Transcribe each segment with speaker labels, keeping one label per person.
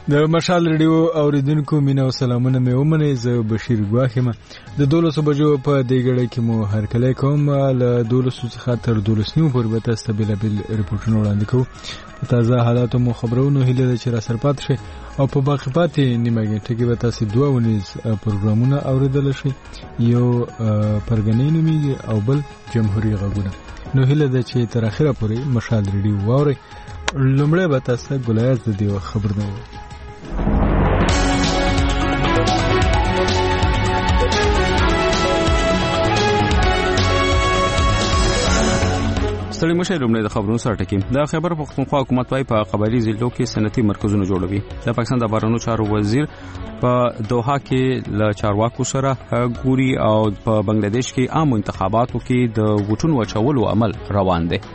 Speaker 1: د مشال ریډیو اوریدونکو مینه او سلامونه مې ومنئ. زه بشیر ګواښ یم. د 12 بجو په دې غړې کې مو هرکلی کوم. له 12 څخه تر 12 پورې به تاسو ته بېلابېل رپورټونه وړاندې کوو. په تازه حالاتو مو خبرونو هیله ده چې را سرپات شي او په باقي پاتې نیمه غنټه کې به تاسو 2 ونیز پروګرامونه اوریدل شي. یو پرګنې نومېږي او بل جمهوریت غږونه. نو هیله ده چې تر اخره پورې مشال ریډیو واورئ. لومړی به تاسو ته ګلایز د دې خبرونه ووایم.
Speaker 2: ستړي مشه لومړی د خبرونو سره ټکي. د خیبر پختونخوا حکومت وايي په قبایلی ضلعو کې صنعتي مرکزونه جوړوي. د پاکستان د بهرنیو چارو وزیر په دوحه کې له چارواکو سره ګوري او په بنگلاديش کې عام انتخاباتو کې د ووټونو اچولو عمل روان دی.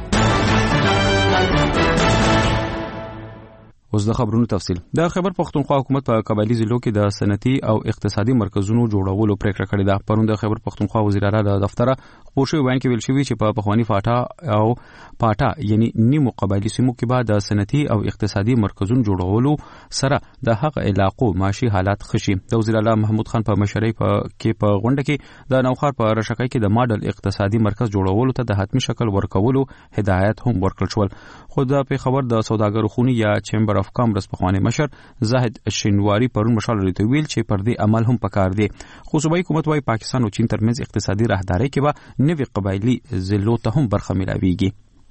Speaker 2: اوس د خبرونو تفصیل. د خیبر پختونخوا حکومت په قبایلی ضلعو کې د صنعتي او اقتصادي مرکزونو جوړولو پریکړه کړې ده. پرون د خیبر پختونخوا وزیر اعلی د دفتر پوښي وین کې ویل شوی چې په پخوانی فاټا او پاټا یعنی نیمو قبایلی سیمو کې به د صنعتي او اقتصادي مرکزونو جوړولو سره د هغه علاقو معاشي حالات خشي. د وزیر اعلی محمود خان په مشرۍ کې په غونډه کې د نوخار په رشکای کې د ماډل اقتصادي مرکز جوړولو ته د حتمی شکل ورکولو هدایت هم ورکړل شول. خو د پیښور د سوداګرو خونی یا چمبر اف کامرس په خوانی مشر زاهد شینواری پرون مشال لري ویل چې پر دې عمل هم پکار دی. خو صوبایي حکومت وايي پاکستان او چین ترمنځ اقتصادي راهداري کې به نوې قبایلی ضلعو ته هم برخه ملاويږي.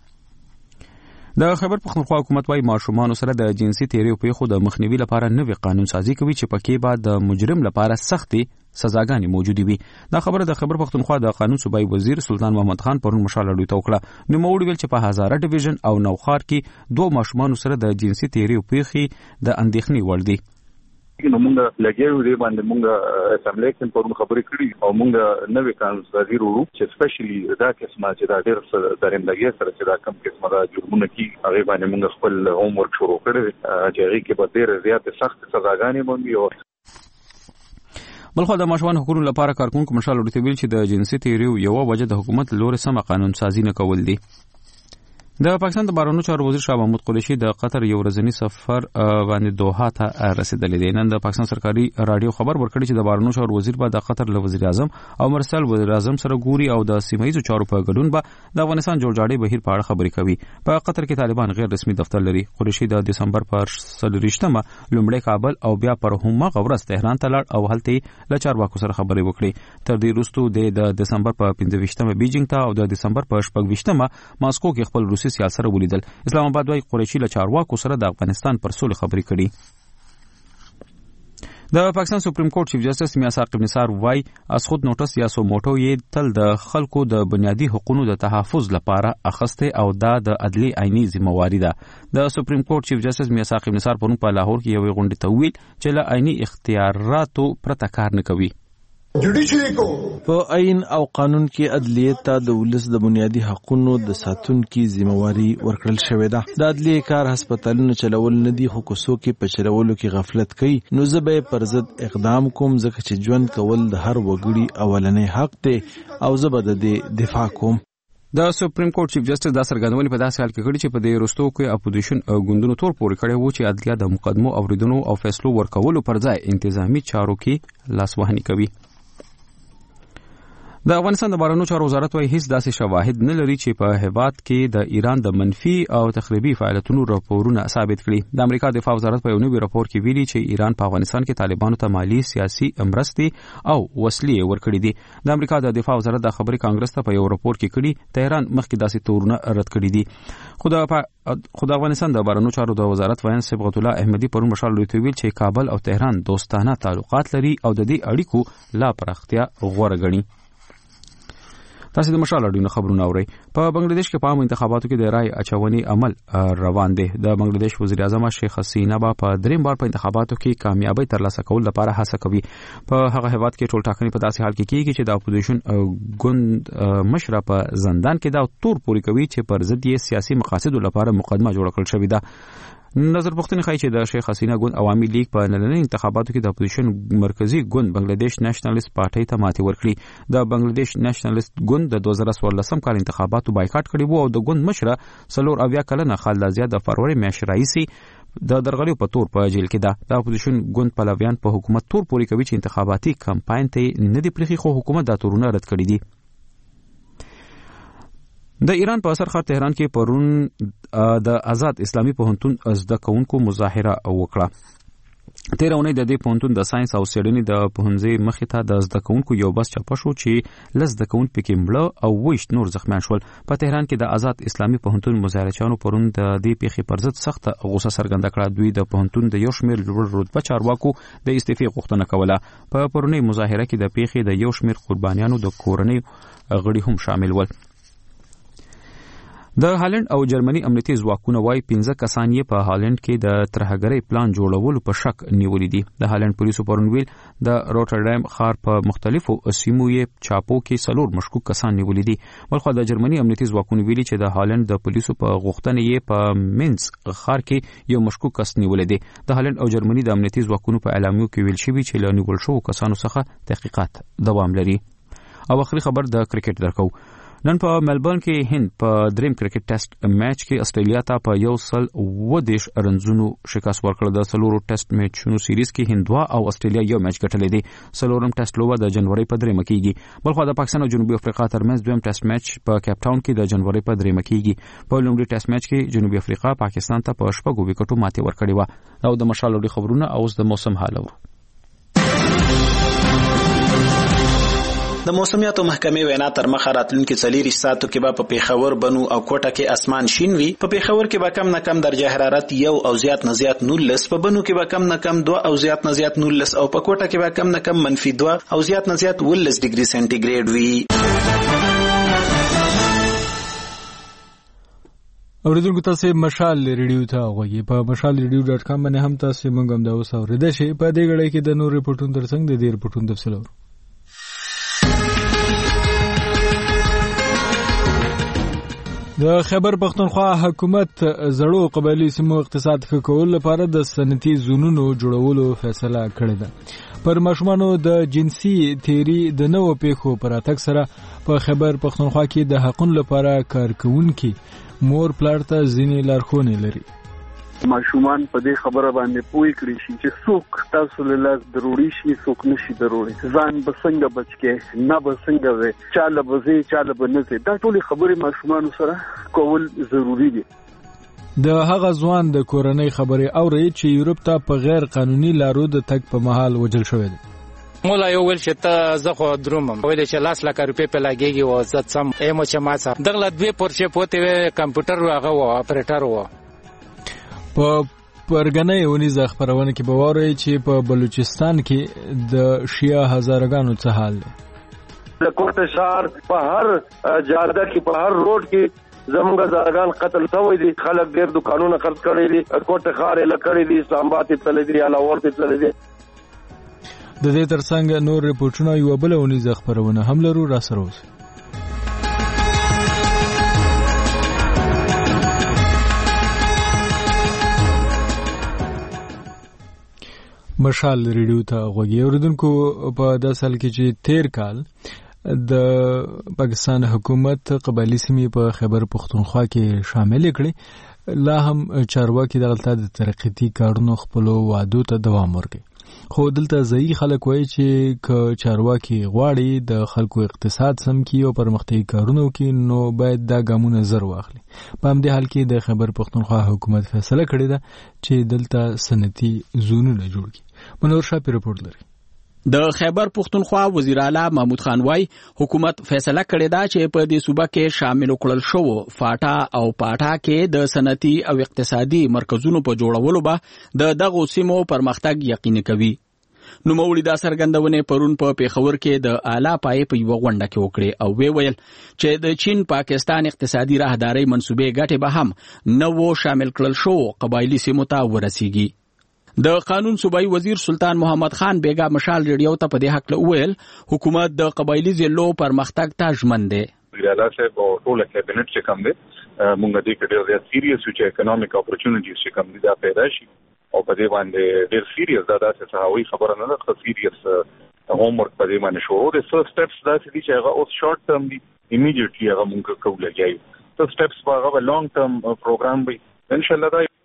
Speaker 2: د خیبر پختونخوا حکومت وايي ماشومان سره د جنسي تیریو پیښو د مخنیوي لپاره نوې قانون سازي کوي چې پکې به د مجرم لپاره سختي سزاګانې موجودې وي. دا خبره د خیبر پختونخوا د قانون صوبایي وزیر سلطان محمد خان پرون مشال لري وکړه. نو موړ ویل چې په هزاره ډیویژن او نوخار کې 2 ماشومان سره د جنسي تیریو پیښې د اندېښنې وړ دي.
Speaker 3: نو موږ لګیو دی باندې موږ اسمبلی کې پرون خبرې کړې او موږ نوې قانون سازي وروړو چې سپیشلی دا قسمه چې دا ډېر درندګي سره چې دا کم قسمه دا جرمونه کی هغه باندې موږ خپل هوم ورک شروع کړی چې هغه کې به ډېر زیات سخت سزاګانې باندې او
Speaker 2: بلخو د ماشومان حقوقو لپاره کارکونکو مشال ورته ویل چې د جنسي تیریو یو وجه د حکومت لوري سم قانون سازي نه کول دي. د پاکستان د بهرنیو چارو وزیر شاه محمود قریشي د قطر یو ورځنی سفر باندې دوحه ته رسیدلی دی. نن د پاکستان سرکاري رادیو خبر ورکړی چې د بهرنیو چارو وزیر به د قطر له وزیر اعظم او مرسل وزیر اعظم سره ګوري او د سیمایي چارو په ګډون به د افغانستان جوړجاړي بهیر په اړه خبرې کوي. په قطر کې طالبان غیر رسمي دفتر لري. قریشي د دسمبر پر 30مه لومړی کابل او بیا پر همغه ورځ تهران ته لاړ او هلته له چارواکو سره خبرې وکړي. تر دې وروسته د دسمبر په 15مه بیجینګ ته او د دسمبر په 16مه ماسکو کې خپل روسي سیال سره ولیدل. اسلام آباد وايي قریشي له چارواکو سره د افغانستان پر سولې خبرې کړي. د پاکستان سپریم کورټ چیف جسټس میاں ثاقب نثار وايي از خود نوټس یا سو موټو یې تل د خلکو د بنیادی حقوقو د تحفظ لپاره اخسته او د عدلي عیني ذمہواری ده. د سپریم کورټ چیف جسټس میاں ثاقب نثار په لاهور کې یو غونډه ته ویل چې له عیني اختیاراتو پرته کار نه کوي.
Speaker 4: په عین او قانون کې عدلیه ته د ولس د بنیادی حقوقو د ساتونکو ذمہواری ورکړل شوې ده. د عدلیه کار هسپتالونو چلول نه دي خو کوڅو کې په چلولو کې غفلت کوي. نو زه به پر ضد اقدام کوم ځکه چې ژوند کول د هر وګړي اولنې حق دی او زه به د دې دفاع کوم.
Speaker 2: د سپریم کورټ چیف جسټس د سرګردونې په داسې حال کې کړي چې په دې وروستو کې اپوزیشن ګوندونو تور پورې کړي وو چې عدلیه د مقدمو اوریدونو او فیصلو ورکولو پر ځای انتظامی چارو کې لاسوهنی کوي. د افغانستان د بهرنیو چارو وزارت وايي هیڅ داسې شواهد نه لري چې په هیواد کې د ایران د منفي او تخریبي فعالیتونو راپورونه ثابت کړي. د امریکا دفاع وزارت په یو نوي راپور کې ویلي چې ایران په افغانستان کې طالبانو ته مالی سیاسي مرستې او وسلې ورکړي دي. د امریکا د دفاع وزارت د خبري کانګرس ته په یو راپور کې کړي تهران مخکې داسې تورونه رد کړي دي. خو د افغانستان د بهرنیو چارو د وزارت وایي صبغت الله احمدي پرون مشال لري ویل چې کابل او تهران دوستانه تعلقات لري او د دې اړیکو لا پراختیا غوړه غني. تاسو د مشال اړینو خبرونه اورئ. په بنگلاديش کې په عام انتخاباتو کې د رای اچونې عمل روان دی. د بنگلاديش وزیر اعظم شیخ حسینه په دریم بار په انتخاباتو کې کامیابی ترلاسه کول لپاره هڅه کوي. په هغه هیواد کې ټول ټاکنې په داسې حال کې کیږي چې د اپوزیشن ګوند مشر په زندان کې دا تور پوری کوي چې پر ضد یې سیاسي مقاصدو لپاره مقدمه جوړ کړل شوې ده. نظر پوښتنه کوي چې د شیخ حسینه ګوند عوامي لیگ په نننۍ انتخاباتو کې د اپوزیشن مرکزی ګوند بنگلاديش نېشنلیست پارټي ته ماتې ورکړي. د بنگلاديش نېشنلیست ګوند د 2014 کال انتخاباتو بایکاټ کړی وو او د ګوند مشر سلور اویا کلنه خالد زیاد د فروری میاشتې راهیسې د درغلیو په تور په جیل کې ده. د اپوزیشن ګوند پلویان په حکومت تور پوري کوي چې انتخاباتي کمپاین ته نه دی پرخي، خو حکومت دا تورونه رد کړی دي. د ایران په اثر ښار تهران کې پرون د آزاد اسلامي پوهنتون زده کوونکو مظاهره وکړه. تیر اونۍ د دې پوهنتون د ساينس او څېړنې د پوهنځي مخې ته د زده کوونکو یو بس چپه شو چې لس زده کوونکي پکې مړه او 20 نور زخمیان شول. په تهران کې د آزاد اسلامي پوهنتون مظاهرچیانو پرون د دې پیښې پر ضد سخت غوسه څرګنده کړه. دوی د پوهنتون د یو شمېر لوړ رتبه چارواکو د استعفې غوښتنه کوله. په پرونی مظاهره کې د پیښې د یو شمېر قربانیانو د کورنۍ غړي هم شامل ول. د هالند او جرمني امنیتي ځواکونه وايي 15 کسان یې په هالند کې د ترهګرۍ پلان جوړولو په شک نیولې دي. د هالند پولیسو پرون ویل د روټردام ښار په مختلفو سیمو یې چاپو کې 4 مشکوک کسان نیولې دي. بلخو د جرمني امنیتي ځواکونه ویلي چې د هالند د پولیسو په غوښتنه یې په مینز ښار کې یو مشکوک کس نیولې دي. د هالند او جرمني د امنیتي ځواکونو په اعلامیو کې ویل شوی چې له نیول شوو کسانو څخه تحقیقات دوام لري. او اخري خبر د کرکټ درکو. نن په ملبورن کې هند په دریم کرکټ ټیسټ میچ کې استرالیا ته په 110 رنزونو شکست ورکړ. د سلورو ټیسټ میچونو سیریز کې هند او استرالیا یو میچ ګټلې دي. سلورم ټیسټ لوبه د جنوري په 3 کېږي. بلخو د پاکستان او جنوبي افریقا ترمنځ دویم ټیسټ میچ په کیپ ټاون کې د جنوري په 3 کېږي. په لومړي ټیسټ میچ کې جنوبي افریقا پاکستان ته په 6 وکټو ماتې ورکړې و. او د مشال لوړي خبرونه اوس د موسم حال اورو.
Speaker 5: د موسمیاتو محکمې وینا تر مخه راتلونکي 40 ساعتو کې به په پیښور، بنو او کوټه کې اسمان شین وي. په پیښور کې به کم نه کم درجه حرارت 1 او زیات نه زیات 19، په بنو کې به کم نه کم 2 او زیات نه زیات 19 او په کوټه کې به کم نه کم -2 او زیات نه زیات 19 ډیګري سنټیګریډ وي.
Speaker 1: اوریدونکو تاسو مشال ریډیو ته غوږی په mashalradio.com باندې هم تاسو موږ هم دا اوس اوریدئ شئ. په دې غړي کې د نور ریپورتونو ترڅنګ د دې ریپورتونو تفصیل اورو. د خیبر پختونخوا حکومت زړو قبایلی سیمو اقتصاد ښه کولو لپاره د صنعتي زونونو جوړولو فیصله کړې ده. پر ماشومانو د جنسي تیری د نوو پیښو پر اتک سره په خیبر پختونخوا کې د حقوقو لپاره کارکونکي مور پلار ته ځینې لارښوونې لري.
Speaker 3: ماشومان په دې خبره باندې پوي کړی شي چې څوک تاسو له لاس ضروري شي، څوک نشي ضروري، ځان به څنګه بچ کې نه به څنګه وي، چاله به زی چاله به نه زی. دا ټول خبرې ماشومان سره کول ضروری دي.
Speaker 1: د هغه ځوان د کورنۍ خبرې اوري چې یورپ ته په غیر قانوني لارو د تګ په محل وجل شوی دی.
Speaker 6: مولا یو ول چې ته زه خو درومم ویل چې 10 لک روپۍ په لګيږي او زه سم ایمو چې ما سره دغه دوه پورچه پوتې کمپیوټر هغه و اپریټر و.
Speaker 1: په پرګنې ونیزه خبرونه کې بواري چې په بلوچستان کې د شیا هزارګانو څه حال دی.
Speaker 7: د کوټه شهر په هر جاده کې په هر روډ کې زموږ هزارګان قتل شوی دي. خلک ډېر دکانونه خرڅ کړي دي. کوټه ښار یې لکړي دي، اسلام آباد ته تللی دي، علاوه ته تللی دي.
Speaker 1: د دې ترڅنګ نور ریپورتونه یو بل ونیزه خبرونه هم لرو. را سره اوسئ. مشال ریډیو ته غوږی اوریدونکو. په داسې حال کې چې تیر کال د پاکستان حکومت قبایلی سیمې په خیبر پختونخوا کې شامل کړي، لا هم چارواکي دغلته د ترقیتي کارونو خپل وعدو ته دوام ورکړي. خو دلته ځایي خلک وایي چې که چارواکي غواړي د خلکو اقتصاد سم کړي او پرمختګي کارونه وکړي نو باید دا ګامونه زر واخلي. په همدې حال کې د خیبر پختونخوا حکومت فیصله کړې ده چې دلته صنعتي زونونه جوړ کړي. منور شاپی رپورټ لري.
Speaker 8: د خیبر پختونخوا وزیر اعلی محمود خان وايي حکومت فیصله کړې ده چې په دې صوبه کې شامل کړل شو فاټا او پاټا کې د صنعتي او اقتصادي مرکزونو په جوړولو به دغه سیمو پرمختګ یقیني کوي. نو مولوی دا سرګندونه پرون په پیښور کې د اعلی پای په یو غونډه کې وکړي او ویل چې د چین پاکستان اقتصادي راهداري منسوبې ګټه به هم نو شامل کړل شو قبایلی سیمو ته ورسیږي. د قانون صوبایي وزیر سلطان محمد خان بیگا مشال ریډیو ته په دې حق له ویل حکومت د قبایلی ضلعو پرمختګ ته ژمن دی.
Speaker 3: ویاله صاحب او ټول کابینټ چې کوم دی مونږ دې کې ډېر سیریس چې اکونومیک اپورچونټیز چې کوم دي دا پیدا شي او په دې باندې ډېر سیریس دا داسې هواوی خبره نه ده. سیریس هوم ورک په دې باندې شروع دي. فرست سټیپس داسې دي چې هغه اوس شارټ ټرم دي، ایمیډیټلی هغه مونږ کوو لګیایو. ته سټیپس په هغه لانګ ټرم پروګرام وي ان شاء الله. دا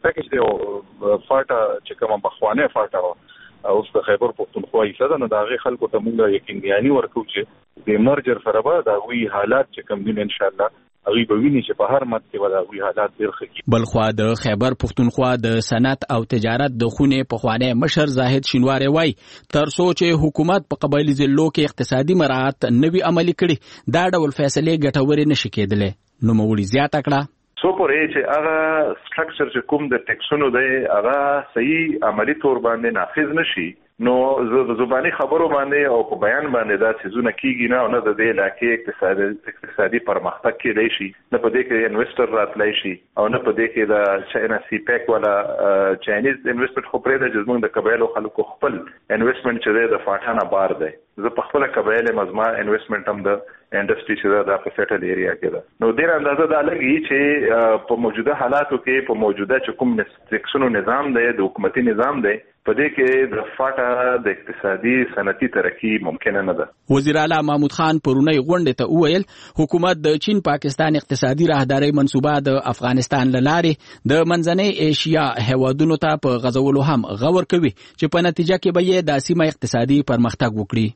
Speaker 3: پیکج دی او فاټا چې کومه بخوانه فاټا اوس د خیبر پختونخوا یې سره نو دا غي خلکو ته موږ یقیني ورکو چې د مرجر سره به دا وی حالات چې کوم دي ان شاء الله هغه به ویني چې په هر مد کې ولاوي حالات ډیر ښه.
Speaker 8: بلخوا د خیبر پختونخوا د صنعت او تجارت د خونې په خوانه مشر زاهد شینواری وای تر سوچ حکومت په قبایلی ضلعو کې اقتصادي مراعات نوي عملي کړي دا ډول فیصله ګټورې نشي کېدلې نو مولي زیاته کړه
Speaker 9: سو پرې چې هغه سټرکچر چې کوم د ټیکسونو دی هغه صحیح عملی تور باندې نافذ نشي نو زبانی خبرو باندې او په بیان باندې دا سيزونه کیږي نه او نه د دې علاقې اقتصادي پرمختګ کېدای شي نه په دې کې انویسټر راتلای شي او نه په دې کې د چاینا سی پیک ولا چاینیز انویسټمنټ خو پرې د جزمون د قبایلو خلکو خپل انویسټمنټ چې د فاټانه بار دی زه په خپل قبایل مزما انویسټمنټ هم د انډستری چې دا په سیټل ایریا کې ده نو ډیر اندازه دا لګي چې په موجوده حالاتو کې په موجوده چې کوم ټیکسونو نظام دی د حکومتي نظام دی په دې کې د فاټا د اقتصادي صنعتي ترقی ممکن نه ده.
Speaker 8: وزیر اعلی محمود خان پرونی غونډه ته وویل حکومت د چین پاکستان اقتصادي راهداري منصوبه د افغانستان لارې د منځنۍ ایشیا هیوادونو ته په غزولو هم غور کوي چې په نتیجه کې به یې د سیمه اقتصادي پرمختګ وکړي.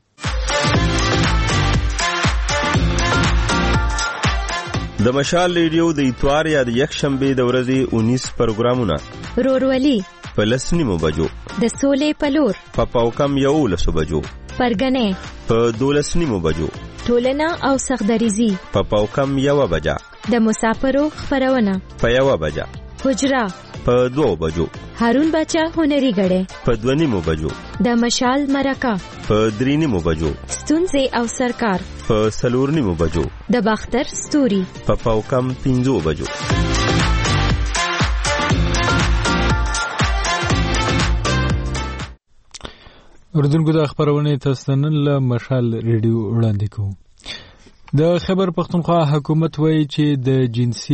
Speaker 10: د مشال ریډیو د اتوار یا د یک شنبه د ورځې 19 پروګرامونه
Speaker 11: رورولي
Speaker 10: په لسنیمو بجو
Speaker 11: د سولې پلور
Speaker 10: په پاوکم یو لسو بجو
Speaker 11: پرګنې
Speaker 10: په 12 بجو
Speaker 11: ټولنه او سخدریزي
Speaker 10: په پاوکم یو بجا
Speaker 11: د مسافرو خبرونه
Speaker 10: په یو بجا
Speaker 11: حجرا
Speaker 10: په 2 بجو
Speaker 11: هارون بچا هنري غړې
Speaker 10: په 2 بجو
Speaker 11: د مشال مرکه
Speaker 10: په 3 بجو
Speaker 11: ستونزې او سرکار
Speaker 10: په 4 بجو
Speaker 11: د باختر ستوري
Speaker 10: په پاوکم 15 بجو.
Speaker 1: اردوونکو د خبرونه تاسو نن له مشال ریډیو وړاندې کوو. د خیبر پختونخوا حکومت وایي چې د جنسي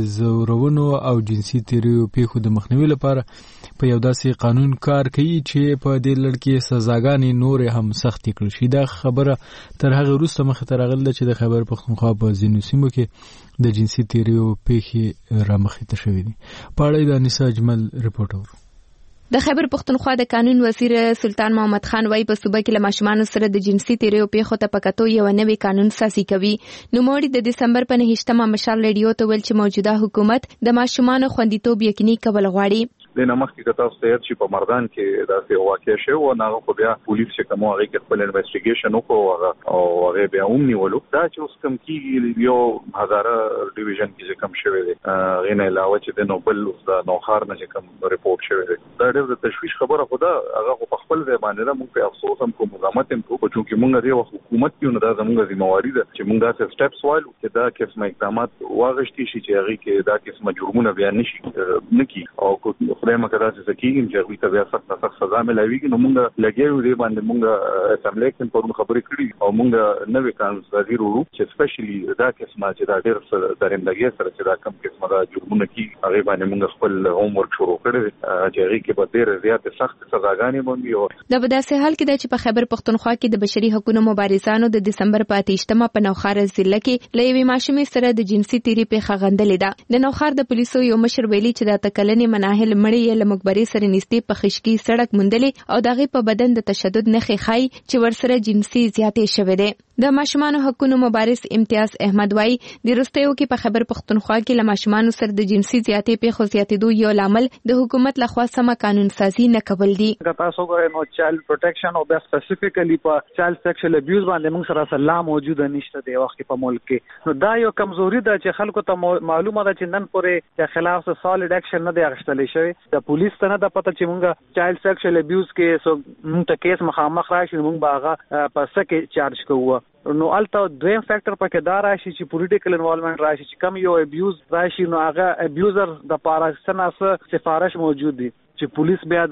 Speaker 1: زورونو او جنسي تیریو پیښو د مخنیوي لپاره په یو داسې قانون کار کوي چې په دې لړ کې سزاګانې نور هم سختې کړل شي. دا خبره تر هغه وروسته مخې ته راغله چې د خیبر پختونخوا په ځینو سیمو کې د جنسي تیریو پیښې رامخې ته شوې دي. په اړه د انیسا اجمل رپورټ اورو.
Speaker 12: د خیبر پختونخوا د قانون وزیر سلطان محمد خان وايي په صوبه کې له ماشومانو سره د جنسي تیریو پیښو ته پکاتو یو نوی قانون سازي کوي. نو موړي د دسمبر په 9مه مشال ریډیو ته ویل چې موجوده حکومت د ماشومانو خوندیتوب یقیني کول غواړي.
Speaker 3: د نمخ کې کتاب ستیر چې په مردان کې داسې واقع شو او هغه خو بیا پولیس چې کومه هغه کې خپل انویسټیګیشن وکړو او هغه بیا نیولو دا چې اوس کوم کې یو هزاره ډیویژن کې کوم شوی دی غینه علاوه چې د نوبل د نوخار نه کوم ریپورت شوی دی دا ډېر د تشویش خبره خدا هغه په خپل ځای باندې موږ په افسوس هم کوم مزامت هم کوو چې موږ د حکومت کې نه دا زموږ ذمہواری ده چې موږ دا سټپس وایو چې دا قسمه اقدامات واغشتي شي چې هغه کې دا قسمه جرمونه بیان نشي نکي او خدای مکه دا چې کېږي چې هغه ته بیا سخت سزا ملويږي. نو موږ لګیو دی باندې موږ اسمبلی کې پرون خبرې کړې او موږ نوې قانون وزیر ورو چې سپیشلی دا قسمه چې دا ډېر درندګي سره چې دا کم قسمه دا جرمونه کی هغه باندې موږ خپل هوم ورک شروع کړی چې هغه کې به ډېر زیات سخت سزاګانې باندې
Speaker 12: دا به داسې حال کې چې په خیبر پختونخوا کې د بشري حقوقو مبارزانو د دسمبر په 8مه په نوخار ضلع کې لېوي ماشومې سره د جنسي تیری پیښه غندلې ده. د نوخار د پولیسو یو مشر ویلي چې د تکلنې مناهل مړی مقبري سره نږدې په خشکی سړک موندلې او دغه په بدن د تشدد نښې خای چې ورسره جنسي زیاتې شوې ده. د ماشومانو حقوقو مبارز امتیاز احمد وای د رستیو کې په خیبر پختونخوا کې له ماشومانو سره د جنسي زیاتې پیښو زیاتېدو یو لامل د حکومت لخوا سم قانون سازي نه کول دي.
Speaker 13: تاسو ګورئ نو چایلډ پروټیکشن او بیا سپیسیفیکلی په چایلډ سیکشوال ابیوز باندې موږ سره سلام موجوده نشته دی وخت په ملک کې. نو دا یو کمزوري ده چې خلکو ته معلومه ده چې نن پورې د خلاف سالډ اکشن نه دی اخیستل شوی. د پولیس ته نه د پته چې موږ چایلډ سیکشوال ابیوز کې سو موږ ته کیس مخامخ راشي موږ باغه په سکه چارج کوو. نو الته دویم فیکٹر پکې دا راشي چې پولیټیکل انوالومنت راشي چې کم یو ابیوز راشي نو هغه ابیوزر د پاراستانه سفارش موجود دي چې پولیس بیا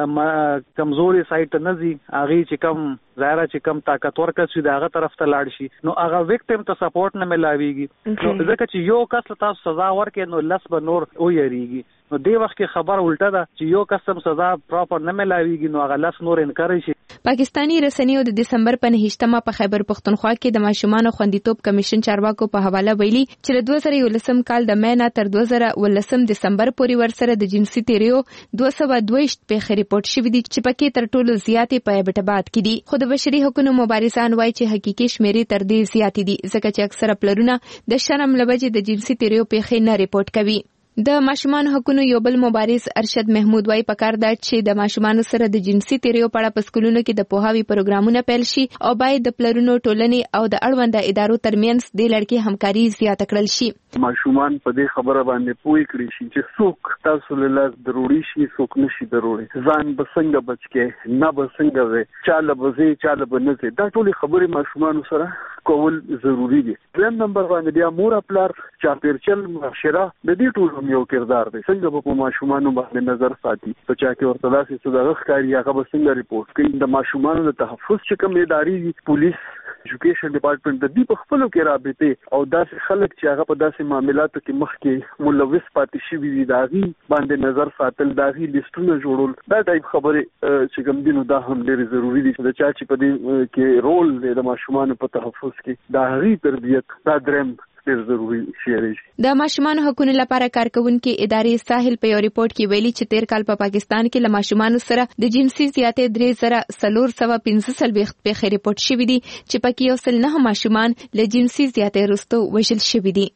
Speaker 13: د کمزوري سایت نه زی هغه چې کم ظاهره چې کم طاقتور کس وي دغه طرف ته لاړ شي نو هغه وکټم ته سپورټ نه ملاويږي. نو ځکه چې یو کس تاسو سزا ورکې نو لس به نور او یریږي. نو دی وخت کې خبر الټه ده چې یو قسم سزا پراپر نه ملاويږي نو هغه لس نور انکار شي.
Speaker 12: پاکستانی رسنیو د دسمبر په 9مه په خیبر پختونخوا کې د ماشومان خوندیتوب کمیشن چارواکو په حواله ویلي چې د 2011 کال د مې نه تر 2019 دسمبر پورې ورسره د جنسي تیریو 222 پیښې ریپورت شوې دي چې پکې تر ټولو زیاتې په ایبټاباد کې دي. خو د بشري حقوقو مبارزان وایي چې حقيقي شمیرې تر دې زیاتې دي ځکه چې اکثره پلرونه د شرم لوجې د جنسي تیریو پیښې نه ریپورت کوي. د ماشومان حقوقو یو بل مبارز ارشد محمود وای پکار دا چې د ماشومان سره د جنسي تیریو په اړه په سکولونو کې د پوهاوی پروګرامونه پیل شي او باید د پلرونو ټولنې او د اړوند ادارو ترمنځ د لړکی همکاري زیاته کړل شي.
Speaker 14: ماشومان په دې خبره باندې پوي کړی شي چې څوک تاسو له ضروري شي څوک نشي ضروري ځان بسنګ بچکه نه بسنګ وي چاله بزي چاله بنځي دا ټول خبرې ماشومان سره کول ضروری دي. دویم نمبر باندې بیا مور خپل چاپیرچل معاشره د دې ټول یو کردار دی څنګه په ماشومان باندې نظر ساتي په چا کې ورته داسې څه ښکاری هغه به څنګه ریپورت کوي. د ماشومان د تحفظ چې کوم ادارې پولیس ایجوکیشن ډپارټمنټ د دې په خپل کې رابطه او داسې خلک چې هغه په داسې معاملاتو کې مخکې ملوث پاتې شوي دي داغي باندې نظر ساتل داغي لیستونه جوړول دا ټایپ خبره چې کوم دینو دا هم ډېر ضروری دي چې چا چې په دې کې رول دی د ماشومان په تحفظ کې داغي تربیت دا درم ضروري شي.
Speaker 12: د ماشومان حقوقو لپاره کارکونکو ادارې ساحل په یو ریپورت کې ویلي چې تیر کال په پاکستان کې له ماشومان سره د جنسي زیاتې 3415 پیښې ریپورت شوې دي چې پکې 9 ماشومان له جنسي زیاتې وروسته وژل شوي دي.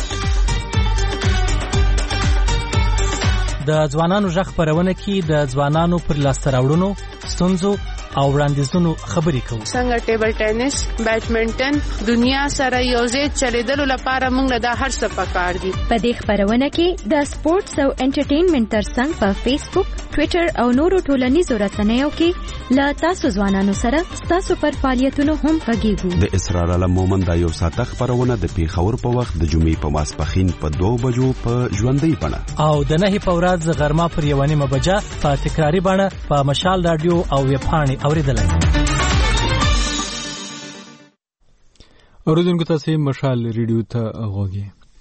Speaker 15: د ځوانانو ژغ خپرونه کې د ځوانانو پر لاسته راوړنو ستونزو او وړاندیزونو خبرې کوو.
Speaker 16: څنګه ټیبل ټینس بیډمنټن دنیا سره یوځای چلیدلو لپاره موږ د هر څه پکار دي.
Speaker 11: په دې خبرونه کې د سپورتس او انټرټینمنټ ترڅنګ په فیسبوک ټوئیټر او نورو ټولنیزو رسنیو کې لا تاسو ځوانانو سره تاسو پر فعالیتونو هم غږیږو.
Speaker 17: د اسرار علم مومند یو ساعته خبرونه د پیښور په وخت د جمعې په ماسپخین په 2 بجو په ژوندۍ بڼه
Speaker 15: او د 9 په ورځ غرمه پر 1 بجه په تکراری بڼه په مشال رادیو او ویب پاڼې اوریدلای.
Speaker 1: اوریدونکو تاسو مشال ریډیو ته غوږی.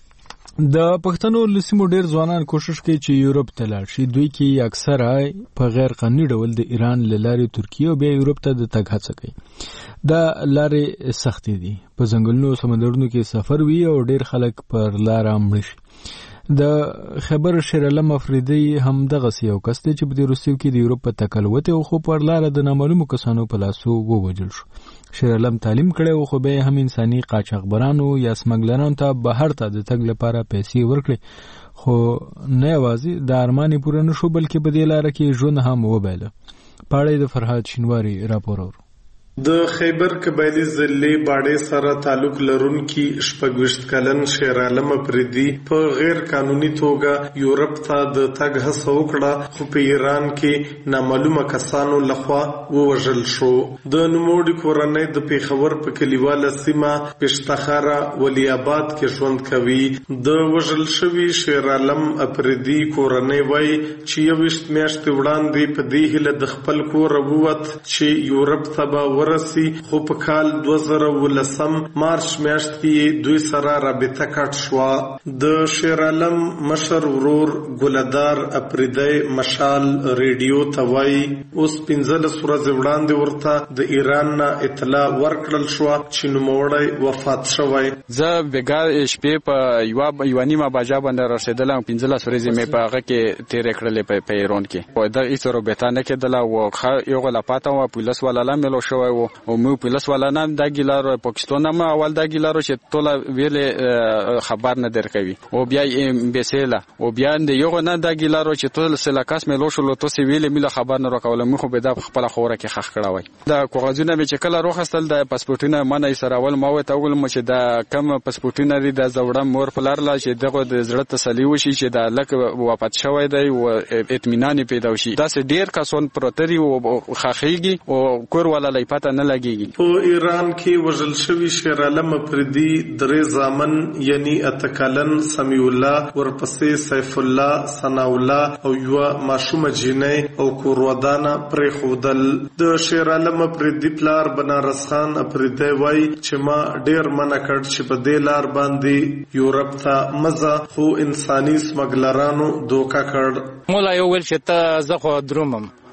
Speaker 1: د پښتنو لسمو ډیر ځوانان کوشش کوي چې یورپ ته لاړ شي. دوی کې اکثره په غیر قانوني ډول د ایران لارې ترکیه او بیا یورپ ته د تګ هڅه کوي. دا لارې سختې دي په ځنګلونو سمندرونو کې سفر وی او ډیر خلک پر لار مړ شي. د خبر شیرعلم افریدی هم دغه یو کس دی چې په دې روسیو کې د یورپ په تکلوت او خو پر لار د نامعلومو کسانو په لاسو ووجل شو. شیرعلم تعلیم کړي او خو به هم انساني قاچاقبرانو یا سمګلرانو ته بهر ته د تګ لپاره پیسې ورکړي خو نه یوازې د ارماني پوره نشو بلکې په دې لار کې ژوند هم وبایله. پاړې د فرهاد شینواری راپور.
Speaker 18: د خیبر قبایلی ضلع باډې سره تعلق لرونکي 26 کلن شیرعلم افریدی په غیر قانوني توګه یورپ ته د تګ هڅه وکړه خو په ایران کې نامعلومه کسانو لخوا ووژل شو. د نوموړي کورنۍ د پیښور په کلیواله سیمه پشتخاره ولی آباد کې ژوند کوي. د وژل شوي شیرعلم افریدی کورنۍ وایي چې 20 میاشتې وړاندې په دې هیله د خپل کور ووت چې یورپ ته به ورسي خو په کال 2019 مارچ میاشت کې دوی سره رابطه کټ شو. د شیرعلم مشر ورور ګلدار افریدی مشال ریډیو ته وایي اوس 15 ورځې وړاندې ورته د ایران نه اطلاع ورکړل شو چې نوموړی وفات شوی.
Speaker 2: زه بګا شپې په یو نیمه بجا باندې رسیدلم 15 ورځې مې په هغه کې تیر کړلې په ایران کې او دا هیڅ روبته نه کېدله او یو غلطه و پولیس ولاله ملو شوی او مو پولیس ولا نه د ګیلارو پاکستان ما اول د ګیلارو چې ټول ویل خبر نه درکوي او بیا امبیسیلا او بیا د یو نه د ګیلارو چې ټول سلاکاس ملو شو لته سی ویل مله خبر نه راکول مخ به د خپل خوره کې خخ کړه وای. د کاغذونه چې کله روخستل د پاسپورتونه منه سره اول ما وته اول مچ د کم پاسپورتونه لري د زوړه مور فلر لا چې دغه د زړه تسلی وشي چې د لک وفات شوی دی او اطمینان پیدا وشي. دا سه ډیر کسون پروتری او خخېږي او کور ولا لای پته نه لګي.
Speaker 18: په ایران کې وژل شوی شیرعلم افریدی درې زامن یعنی اتکلن سمیع الله ورپسې سیف الله ثنا الله او یو ماشومه جینې او کورودانه پرې خودل. د شیرعلم افریدی پلار بنارس خان افریدی وای چې ما ډیر منع کړ چې په دې لار باندې یورپ ته مزه خو انساني سمګلرانو دوکا کړ.
Speaker 6: مولا یو ول چې ته زه خو درومم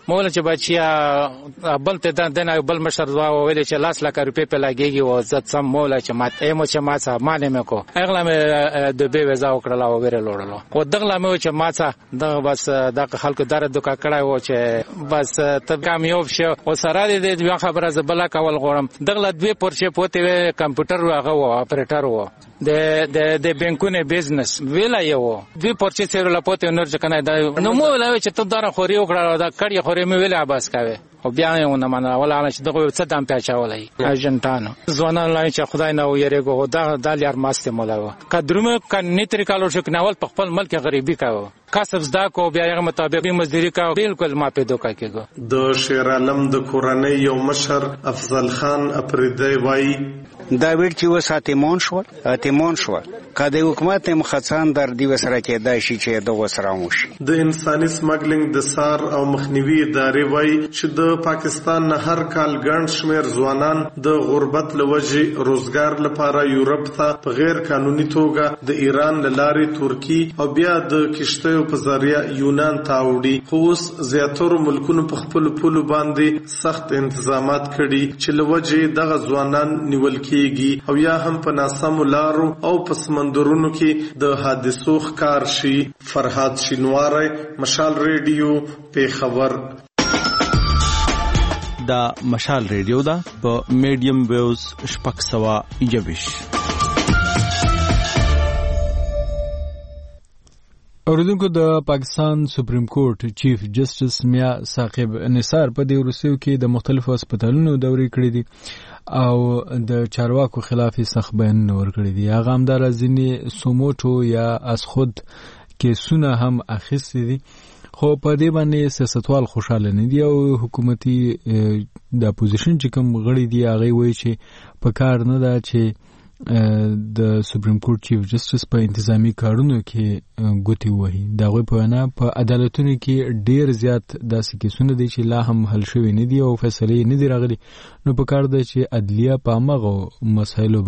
Speaker 6: مولا چې بچیا بل ته دنه بل مشر دوا ویل چې لاس لکه روپې په لګيږي او عزت سم مولا چې مات ایمو چې ما څه مانه مې کو اغلا مې د به وزا وکړلا او ویره لوړلو او دغلا مې چې ما څه د بس د خلکو دره دوکا کړای و چې بس ته کامیاب شو او سره دې یو خبره ز بلا کول غوړم دغلا دوی پرچه پوتې کمپیوټر هغه و اپریټر و د بانکونو بزنس ویلا یو دوی پرچه سره لا پوتې نور ځکنه دا نو مو ویل چې ته دره خوري وکړه دا کړي خوري مې ویل بس کاوه او بیا یې ونه منه ولا چې دغه څه دام پیاچولای اجنټانو ځوانان لای چې خدای نه ویریږي دا د لار ماسته مولا قدرمه کني طریقالو شو کناول په خپل ملک غریبي کاوه کسب زدا کو بیا هغه مطابق مزدوري کا بالکل ما پیدا کېګو
Speaker 18: د شیر عالم د کورنۍ یو مشر افضل خان اپریدی وای
Speaker 19: دا ویل چې وساتمون شو کله حکومت مخڅان در دی وسره کې دا شي چې د وسراموش
Speaker 18: د انساني سمګلینګ د سار او مخنیوي ادارې وای چې د پاکستان نه هر کال ګڼ شمیر ځوانان د غربت لوجې روزګار لپاره یورپ ته په غیر قانوني توګه د ایران لارې ترکی او بیا د کشتیو په ذریعہ یونان ته وړي خو اوس زیاتره ملکونو په خپل پولو باندې سخت انتظامات کړي چې لوجې دغه ځوانان نیول کیږي او یا هم په ناسمو لارو او په سمندرونو کې د حادثو ښکار شي. فرهاد شینواری، مشال ریډیو، پیښور.
Speaker 4: دا مشال ریډیو دا په میډیم ویوز 621.
Speaker 1: اوریدونکو د پاکستان سپریم کورټ چیف جسټس میا ثاقب نثار په دې وروستیو کې د مختلفو هسپتالونو دورې کړې دي او د چارواکو خلاف سخت بیانونه ورکړي دي. هغه همدارا ځینې سوموټو یا از خود کیسونه هم اخیستي دي، خو په دې باندې سیاستوال خوشاله نه دي او حکومتي د اپوزیشن چې کوم غړي دي هغه وایي چې په کار نه ده چې د سپریم کورټ چیف جسټس په انتظامی کارونو کې ګوتې وهي. د هغوی په وینا په عدالتونو کې ډیر زیات داسې کیسونه دي چې لا هم حل شوي نه دي او فیصلې نه دي راغلي، نو په کار ده چې عدلیه په همغو مسایلو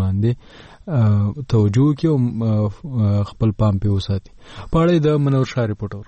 Speaker 1: باندې توجه وکړي او خپل پام پې وساتي. په اړه د منور شاه ریپورټر.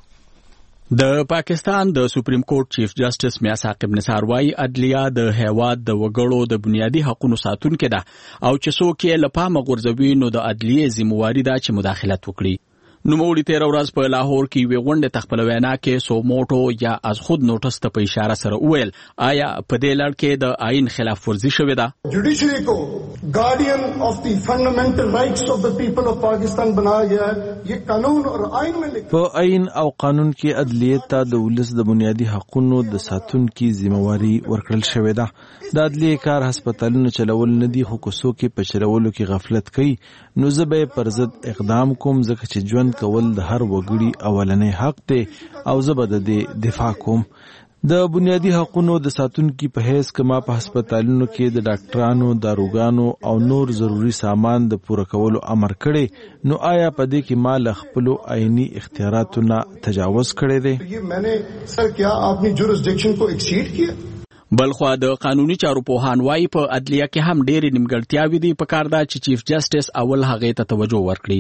Speaker 8: د پاکستان د سپریم کورټ چیف جسټس میا ثاقب نثار وايي عدلیه د هیواد د وګړو د بنیادی حقوقو ساتونکې ده او چې څوک یې له پامه غورځوي نو د عدلیې ذمہواري ده چې مداخلت وکړي. نوموړي 13 ورځ په لاهور کې یوې غونډې ته خپله وینا کې سوموټو یا از خود نوټس ته په اشاره سره وویل آیا په دې لړ کې د آئین خلاف ورزي شوې ده؟
Speaker 20: جوډیشري کو گارډین آف دی فنډامنټل رائټس آف د پیپل آف پاکستان بنایا گیا ہے. یہ قانون اور آئین میں
Speaker 4: په آئین او قانون کې عدلیت ته د ولس د بنیادی حقوقو د ساتونکي ذمہواري ورکړل شوې ده. د عدلیې کار هسپتالونو چلول نه دي، خو کوڅو کې په چلولو کې غفلت کوي، نو زه به پر ضد اقدام کوم ځکه چې ژوند کول د هر وګړي اولنی حق دی او زه به د دې دفاع کوم. د بنیادی حقوقو د ساتونکي په حیث کما په هسپتالونو کې د ډاکټرانو، داروګانو او نور ضروری سامان د پوره کولو امر کړي، نو آیا په دې کې ما له خپل آئینی اختیاراتو نه تجاوز کړی دی؟
Speaker 20: میں نے سر کیا اپنی جورسڈکشن کو ایکسیډ کیا؟
Speaker 8: بلخوا د قانوني چارو پوهان وايي په عدلیه کې هم ډېرې نیمګړتیاوې دي، په کار ده چې چیف جسټس اول هغې ته توجه ورکړي.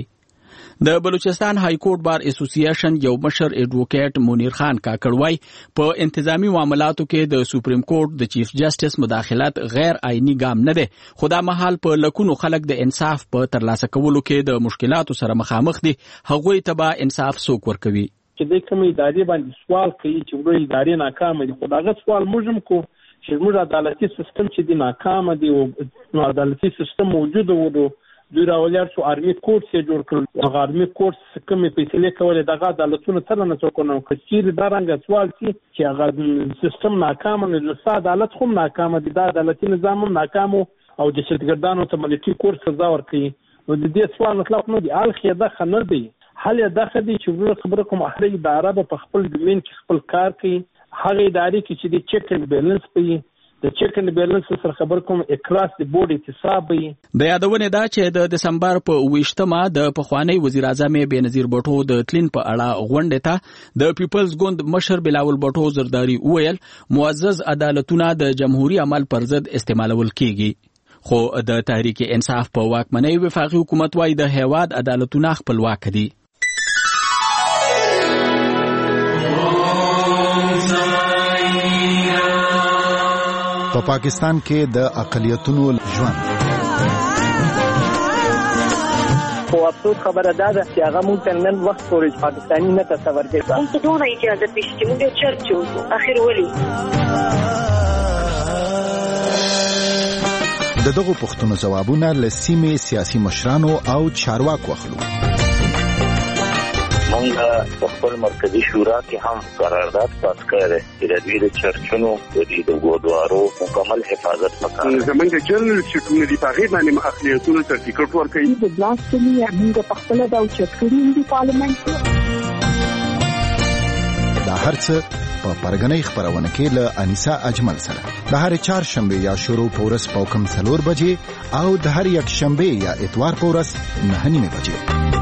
Speaker 8: د بلوچستان های کورټ بار اسوسییشن یو مشر ایډوکیټ منیر خان کاکړ وايي په انتظامی معاملاتو کې د سپریم کورټ د چیف جسټس مداخلت غیر آئینی ګام نه دی، خو دا مهال په لکونو خلک د انصاف په ترلاسه کولو کې د مشکلاتو سره مخامخ دي. هغوی ته به انصاف څوک ورکوي؟
Speaker 21: چې د کوم ادارې باندې سوال کوي چې ورو ادارې ناکامه دي، خو دغه سوال موږ هم کوو چې موږ عدالتي سیستم چې دی ناکامه دی او عدالتي سیستم موجود وو دوی راولیار شو آرمی کورټ یې جوړ کړل. هغه آرمی کورټ کومې فیصلې کولې دغه عدالتونو سره نه څوک نه که چیرې دا رنګه سوال چې هغه سیستم ناکامه نه د عدالت هم ناکامه دي، دا عدالتي نظام هم ناکام او دهشتګردانو ته ملکي کورټ سزا ورکوي، نو د دې سوال مطلب نه دی الخ یې دغه نه دی حل یې دغه دی چې خبره کوم هر اداره به په خپل ډومین کې خپل کار کوي. هغه ادارې کې چې د چیک اینډ بیلنس پي د چیک اینډ بیلنس سره خبر کوم اکراس د بورډ اتصاب وي.
Speaker 8: د یادونه ده چې د دسمبر په 28مه د پخوانی وزیر اعظم بېنظیر بټو د تلین په اړه غونډه ته د پیپلز ګوند مشر بلاول بټو زرداری وویل معزز عدالتونه د جمهوریت عمل پر ضد استعمالول کیږي، خو د تحریک انصاف په واکمنۍ وفاقي حکومت وايي د هیواد عدالتونه خپلواک دي.
Speaker 5: په پاکستان کې د اقلیتونو ژوند.
Speaker 22: خو افسوس خبره ده چې هغه موږ ته نن وخت پورې پاکستاني نه تصور کوي.
Speaker 23: موږ ته ټول اجازه پېښ چې موږ چرچ وکړو. اخر ولې
Speaker 5: د دغو پوښتنو ځوابونه له سیمې سیاسي مشرانو او چارواکو اخلو.
Speaker 24: موږ په خپل مرکزی شورا کې هم قرارداد پاس کړی چې د دوی د چرچونو د ګودوارو مکمل حفاظت وکړي.
Speaker 14: زمونږ جنرال سیکریټري دی په هغه باندې اقلیتونو سرټیفیکټ ورکړي.
Speaker 23: د بلاسټمي موږ په خپل د چرچونو دی پارلیمنت
Speaker 5: دا هرڅه په پرګنۍ خبرونه کې له انیسا اجمل سره د هر چهارشنبه یا شروع پورس په کم 4 بجې او د هر یک شنبه یا اتوار پورس 9:30 بجې.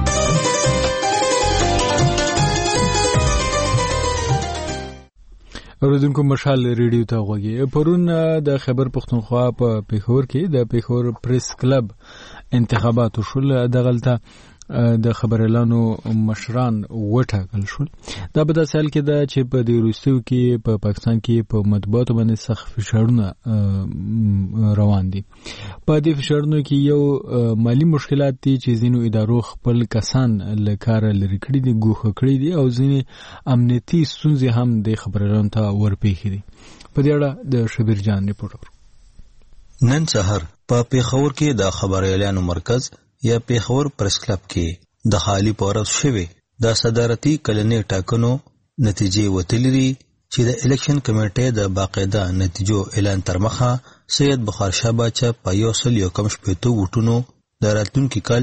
Speaker 1: اوریدونکو مشال ریډیو ته غوږی. پرون د خیبر پختونخوا په پیښور کې د پیښور پریس کلب انتخابات شول. دغلته د خبر اعلانو مشران وټاکل شول. دا په داسې حال کې ده چې په دې وروستیو کې په پاکستان کې په مطبوعاتو باندې سخت فشارونه روان دي. په دې فشارونو کې یو مالی مشکلات دي چې ځینو ادارو خپل کسان له کاره لري کړي دي، ګوښه کړي دي او ځینې امنیتي ستونزې هم د خبر اعلان ته ورپېښې دي. په دې اړه د شبیر جان ریپورټ.
Speaker 25: نن سحر په پیښور کې د خبر اعلانو مرکز یا پیښور پریس کلب کې د خالی پورس شوی د صدارتي کلنې ټاکنو نتیجې وتلري چې د الیکشن کمیټې د باقاعده نتیجو اعلان تر مخه سید بخار شاه باچا په 115 وټونو د راتلونکي کال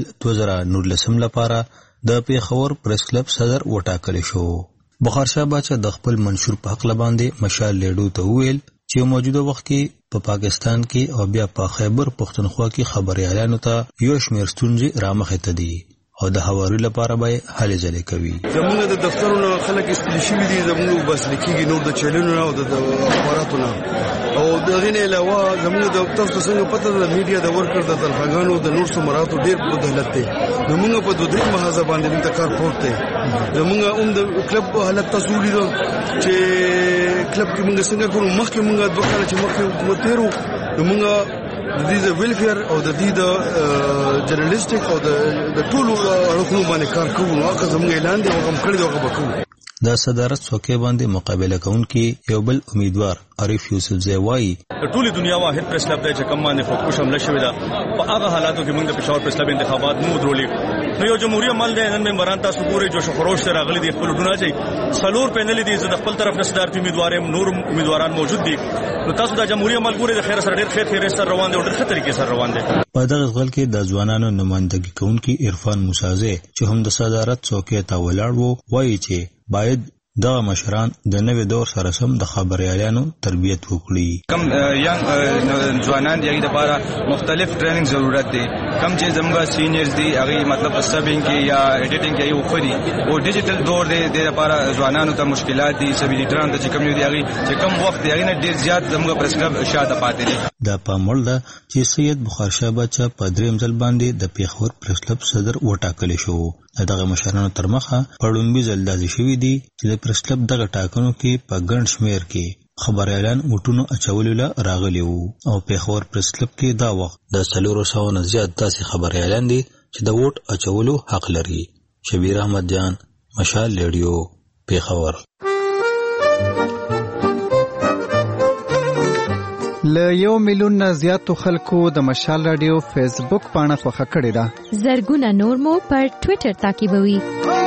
Speaker 25: 2019 لپاره د پیښور پریس کلب صدر وټاکل شو. بخار شاه باچا د خپل منشور په حق باندې مشال لیډو ته ویل چې موجوده وخت کې په پاکستان کې او بیا په خیبر پختونخوا کې خبري اعلانو ته یو شمېر ستونزې رامخې ته دي او د هواري لپاره به هلې ځلې کوي.
Speaker 26: زموږ د دفترونو خلک استل شوي دي، زموږ بس لیکيږي نور د چینلونو او د اخباراتونو او دغه نه علاوه زموږ د تاسو څنګه پته د میډیا د ورکر د تلفګانو د نور سمراتو ډېر په دهلت دی. زموږ په دوه درې محاذ باندې د کار پورته زموږ د کلب حالت تاسو لیدو چې کلب کې موږ څنګه کوو. مخکې موږ دوه کال چې مخکې حکومت تیرو موږ د دې د ویلفیر او د دې د جرنالستیک او د ټولو اړخونو باندې کار کوو. هغه زموږ اعلان دی او هم کړی دی هغه وکړو.
Speaker 25: د صدارت څوکۍ باندې مقابله کوونکي یو بل امیدوار عارف یوسف زیوایی
Speaker 27: ټول دنیا واحد پریس کلب دی چې کوم باندې خودکش حمله شوې ده. په هغه حالاتو کې موږ د پېښور پریس کلب انتخابات مو درولې نو یو جمهوریت عمل دی. نن ممبران تاسو ګورئ جو شخروش ته راغلي دي، خپل ډونه چي سلور پینل دي، زه د خپل طرف نه صدارتي امیدوارم، نور امیدواران موجود دي. نو تاسو د جمهوریت عمل ګورئ د خیر سره ډېر خیر سره روان دي او ډېر ښه طریقې سره روان دي.
Speaker 25: په دغه ځل کې د ځوانانو نمائندګي کوونکي عرفان موسازه چې هم د صدارت څوکۍ ته ولاړ وو وایي چې باید دا مشران د نوې دور سره سم د خبري اعلانو تربیت وکړي.
Speaker 28: کم یانګ ځوانان دی لپاره مختلف ټریننګ ضرورت دی. کم چې زموږ سینیئرز دی هغه مطلب سبینګ کې یا ایډیټینګ کې یو خوري او ډیجیټل دور دی د لپاره ځوانانو ته مشکلات دي. سبي لیډران ته چې کم دی هغه چې کم وخت دی هغه نه ډیر زیات زموږ پریس کلب شاته پاتې دي.
Speaker 25: دا په مړه چې سید بخار شاه باچا په دریم ځل باندې د پیښور پریس کلب صدر وټاکل شو. دغه مشرانو تر مخه په لومبي ځل داسې شوې دي چې د پریس کلب دغه ټاکنو کې په ګڼ شمېر کې خبر اعلان وټونو اچولو لا راغلی وو او پیښور پریس کلب کې دا وخت د 400 نه زیات داسې خبر اعلان دي چې د ووټ اچولو حق لري. شبیر احمد جان، مشال ریډیو، پیښور.
Speaker 29: له 1 میلیون نه زیاتو خلکو د مشال رادیو فیسبوک پاڼه خوښه کړې ده.
Speaker 11: زرګونه نور مو پر ټوئیټر تعقیبوي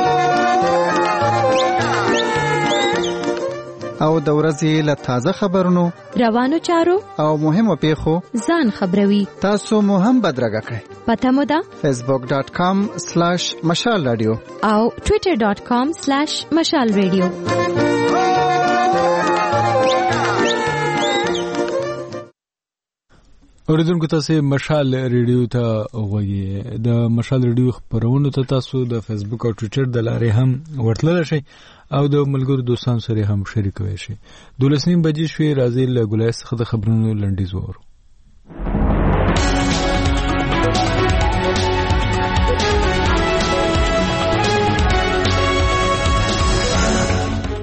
Speaker 29: او د ورځې له تازه خبرونو،
Speaker 11: روانو چارو او
Speaker 29: مهمو پیښو
Speaker 11: ځان خبروي.
Speaker 29: تاسو مو هم بدرګه کړئ.
Speaker 11: پته مو ده
Speaker 29: facebook.com/mashalradio
Speaker 11: او twitter.com/mashalradio.
Speaker 1: اوریدونکو تاسو مشال ریډیو ته غوږی. د مشال ریډیو خبرونو ته تاسو د فیسبوک او ټوئیټر د لارې هم ورتللی شئ او د ملګرو دوستانو سره هم شریکوي شئ. 12:30 بجې شوې. راځي له ګولای څخه د خبرونو لنډیز وورو.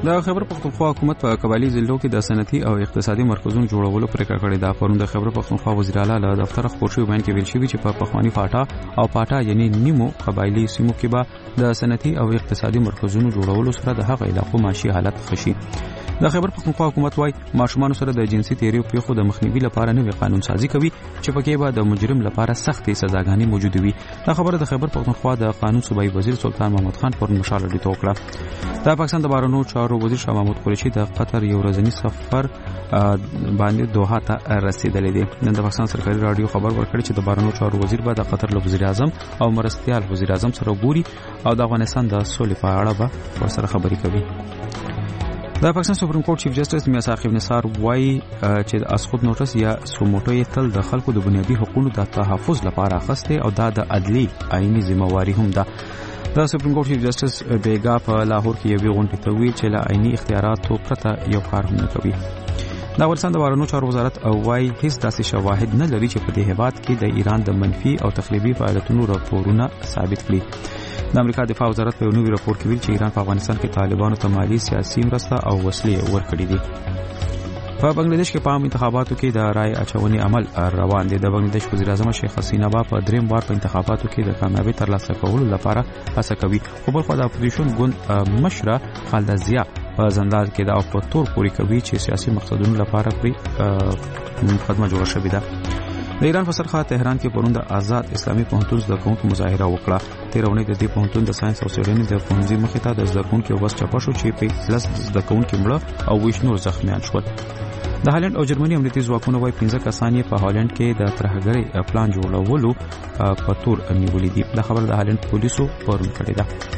Speaker 2: د خیبر پختونخوا حکومت په قبایلی ضلعو کې د صنعتي او اقتصادي مرکزونو جوړولو پریکړه کړې ده. پرون د خیبر پختونخوا وزیر اعلی له دفتر خبر شوی بیان کې ویل شوی چې په پخوانی فاټا او پاټا یعنی نیمو قبایلی سیمو کې به د صنعتي او اقتصادي مرکزونو جوړولو سره د هغه علاقو معاشي حالت خشي. د خیبر پختونخوا حکومت وايي ماشومان سره د جنسي تیریو پیښو د مخنیوي لپاره نوې قانون سازي کوي چې پکې به د مجرم لپاره سختې سزاګانې موجود وي. دا خبره د خیبر پختونخوا د قانون صوبایي وزیر سلطان محمد خان پرون مشال اډې توکړه. د پاکستان د بهرنیو چارو وزیر شاه محمود قریشي د قطر یو ورځنی سفر باندې دوحه ته رسیدلی دی. نن د پاکستان سرکاري رادیو خبر ورکړی چې د بهرنیو چارو وزیر به د قطر له وزیر اعظم او مرستیال وزیر اعظم سره ګوري او د افغانستان د سولې په اړه به ورسره خبرې کوي. د پاکستان سپریم کورټ چیف جسټس میا ثاقب نثار وایي چې د اسقط نوټس یا سوموټو یې تل د خلکو د بنیادي حقوقو د تحفظ لپاره اخیسته او دا د عدلي آئینی ذمہواری هم ده. د سپریم کورټ چیف جسټس بیګا په لاهور کې یو غونډه ته ویل چې له آئینی اختیاراتو پرته یو کار هم نه کوي. د افغانستان د بهرنیو چارو وزارت وايي هیڅ داسې شواهد نه لري چې په دې هیواد کې د ایران د منفي او تخریبي فعالیتونو راپورونه ثابت کړي. د امریکا دفاع وزارت په یو نوي راپور کې ویل چې ایران په افغانستان کې طالبانو ته مالی سیاسي مرسته او وسلې ورکړي دي. په بنگلاديش کې په عام انتخاباتو کې د رای اچونې عمل روان دی. د بنگلاديش وزیر اعظم شیخ حسینه با په دریم بار په انتخاباتو کې د کامیابی ترلاسه کولو لپاره هڅه کوي. خو بل خو د اپوزیشن ګوند مشره خالده ضیا په زندان کې د په تور پوری کوي چې سیاسي مقصدونو لپاره پرې مقدمه جوړه شوې ده. د ایران په سرخه تهران کې پرون د آزاد اسلامي پوهنتون زده کوونکو مظاهره وکړه. تیرونی د دې پوهنتون د ساينس او څېړنې د پوهنځي مخې ته د زده کوونکو بس چپه شو چې په لس زده کوونکو مړه او 20 نور زخمیان شول. د هالند او جرمني امنیتي ځواکونو وايي 15 کسان په هالند کې د ترهګرۍ پلان جوړولو په تور نیولې دي. د خبر د هالند پولیسو پرون کړې ده.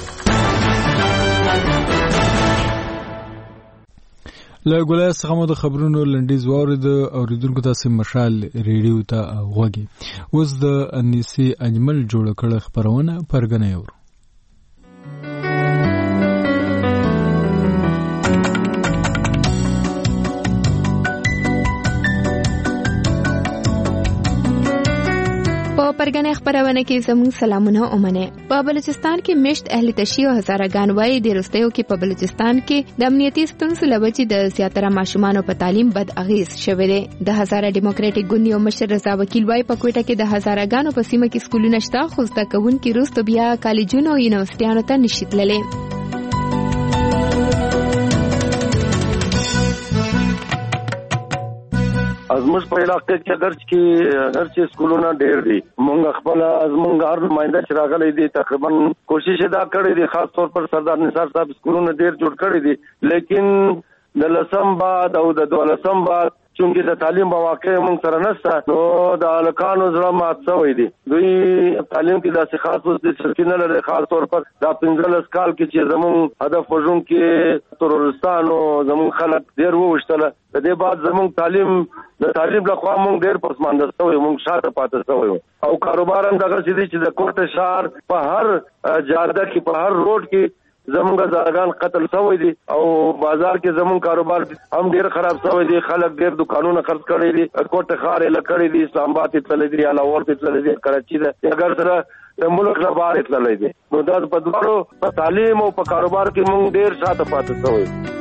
Speaker 1: له ګولای څخه مو د خبرونو لنډیز واورید اوریدونکو تاسو مشال ریډیو ته غوږی. اوس د انیسی اجمل جوړ کړه خبرونه پرګنه یو.
Speaker 3: پرګنې خبرونه کې زموږ سلامونه اومنه. په بلوچستان کې مشت اهل تشیع او هزارګان وای د رستیو کې په بلوچستان کې د امنیتي ستونزو لوجې د زیاتره ماشومان په تعلیم بد اغیز شوه دي. د هزاره ډیموکراټک ګوند یو مشر رضا وکیل وای په کوټه کې د هزارګانو په سیمه کې سکولونه شته خو زده کوونکي روستو بیا کالجونو او یونیورسيټانو ته نشي تللی.
Speaker 7: ازموږ په علاقې کې اگر چې سکولونه ډېر دي مونږ خپل ازموږ هر نمائنده چې راغلي دي تقریبا کوشش دا کړې دي خاص طور پر سردار نثار صاحب سکولونه ډېر جوړ کړی دي لیکن د لسم بعد او د دولسم بعد چونکی د تعلیم مواقع مونږ سره نشته نو د الکانو زړه مات شوی دي. دوی تعلیم کې داسې خاص اوس د سرکینه لري خاص طور پر د 15 کال کې چې زمون هدف وژون کې ترورستان او زمون خلک ډیر وښتل. د دې بعد زمون تعلیم له خوا مونږ ډیر پسمانده شوی مونږ شاته پاتې شوی او کاروبار هم دغه سړي چې د کوټه شهر په هر جاده کې په هر روډ کې زمونږ زارګان قتل شوی دي او بازار کې زمونږ کاروبار هم ډیر خراب شوی دي. خلک ډیر دکانونه خرڅ کړي دي کوټه خار یې لکړي دي اسلام آباد ته تللی دي لاهور ته تللی دي کراچي ته اگر سره ملک نه بهر تللی دي نو دا په دواړو په تعلیم او په کاروبار کې مونږ ډیر شاته پاتې شوی.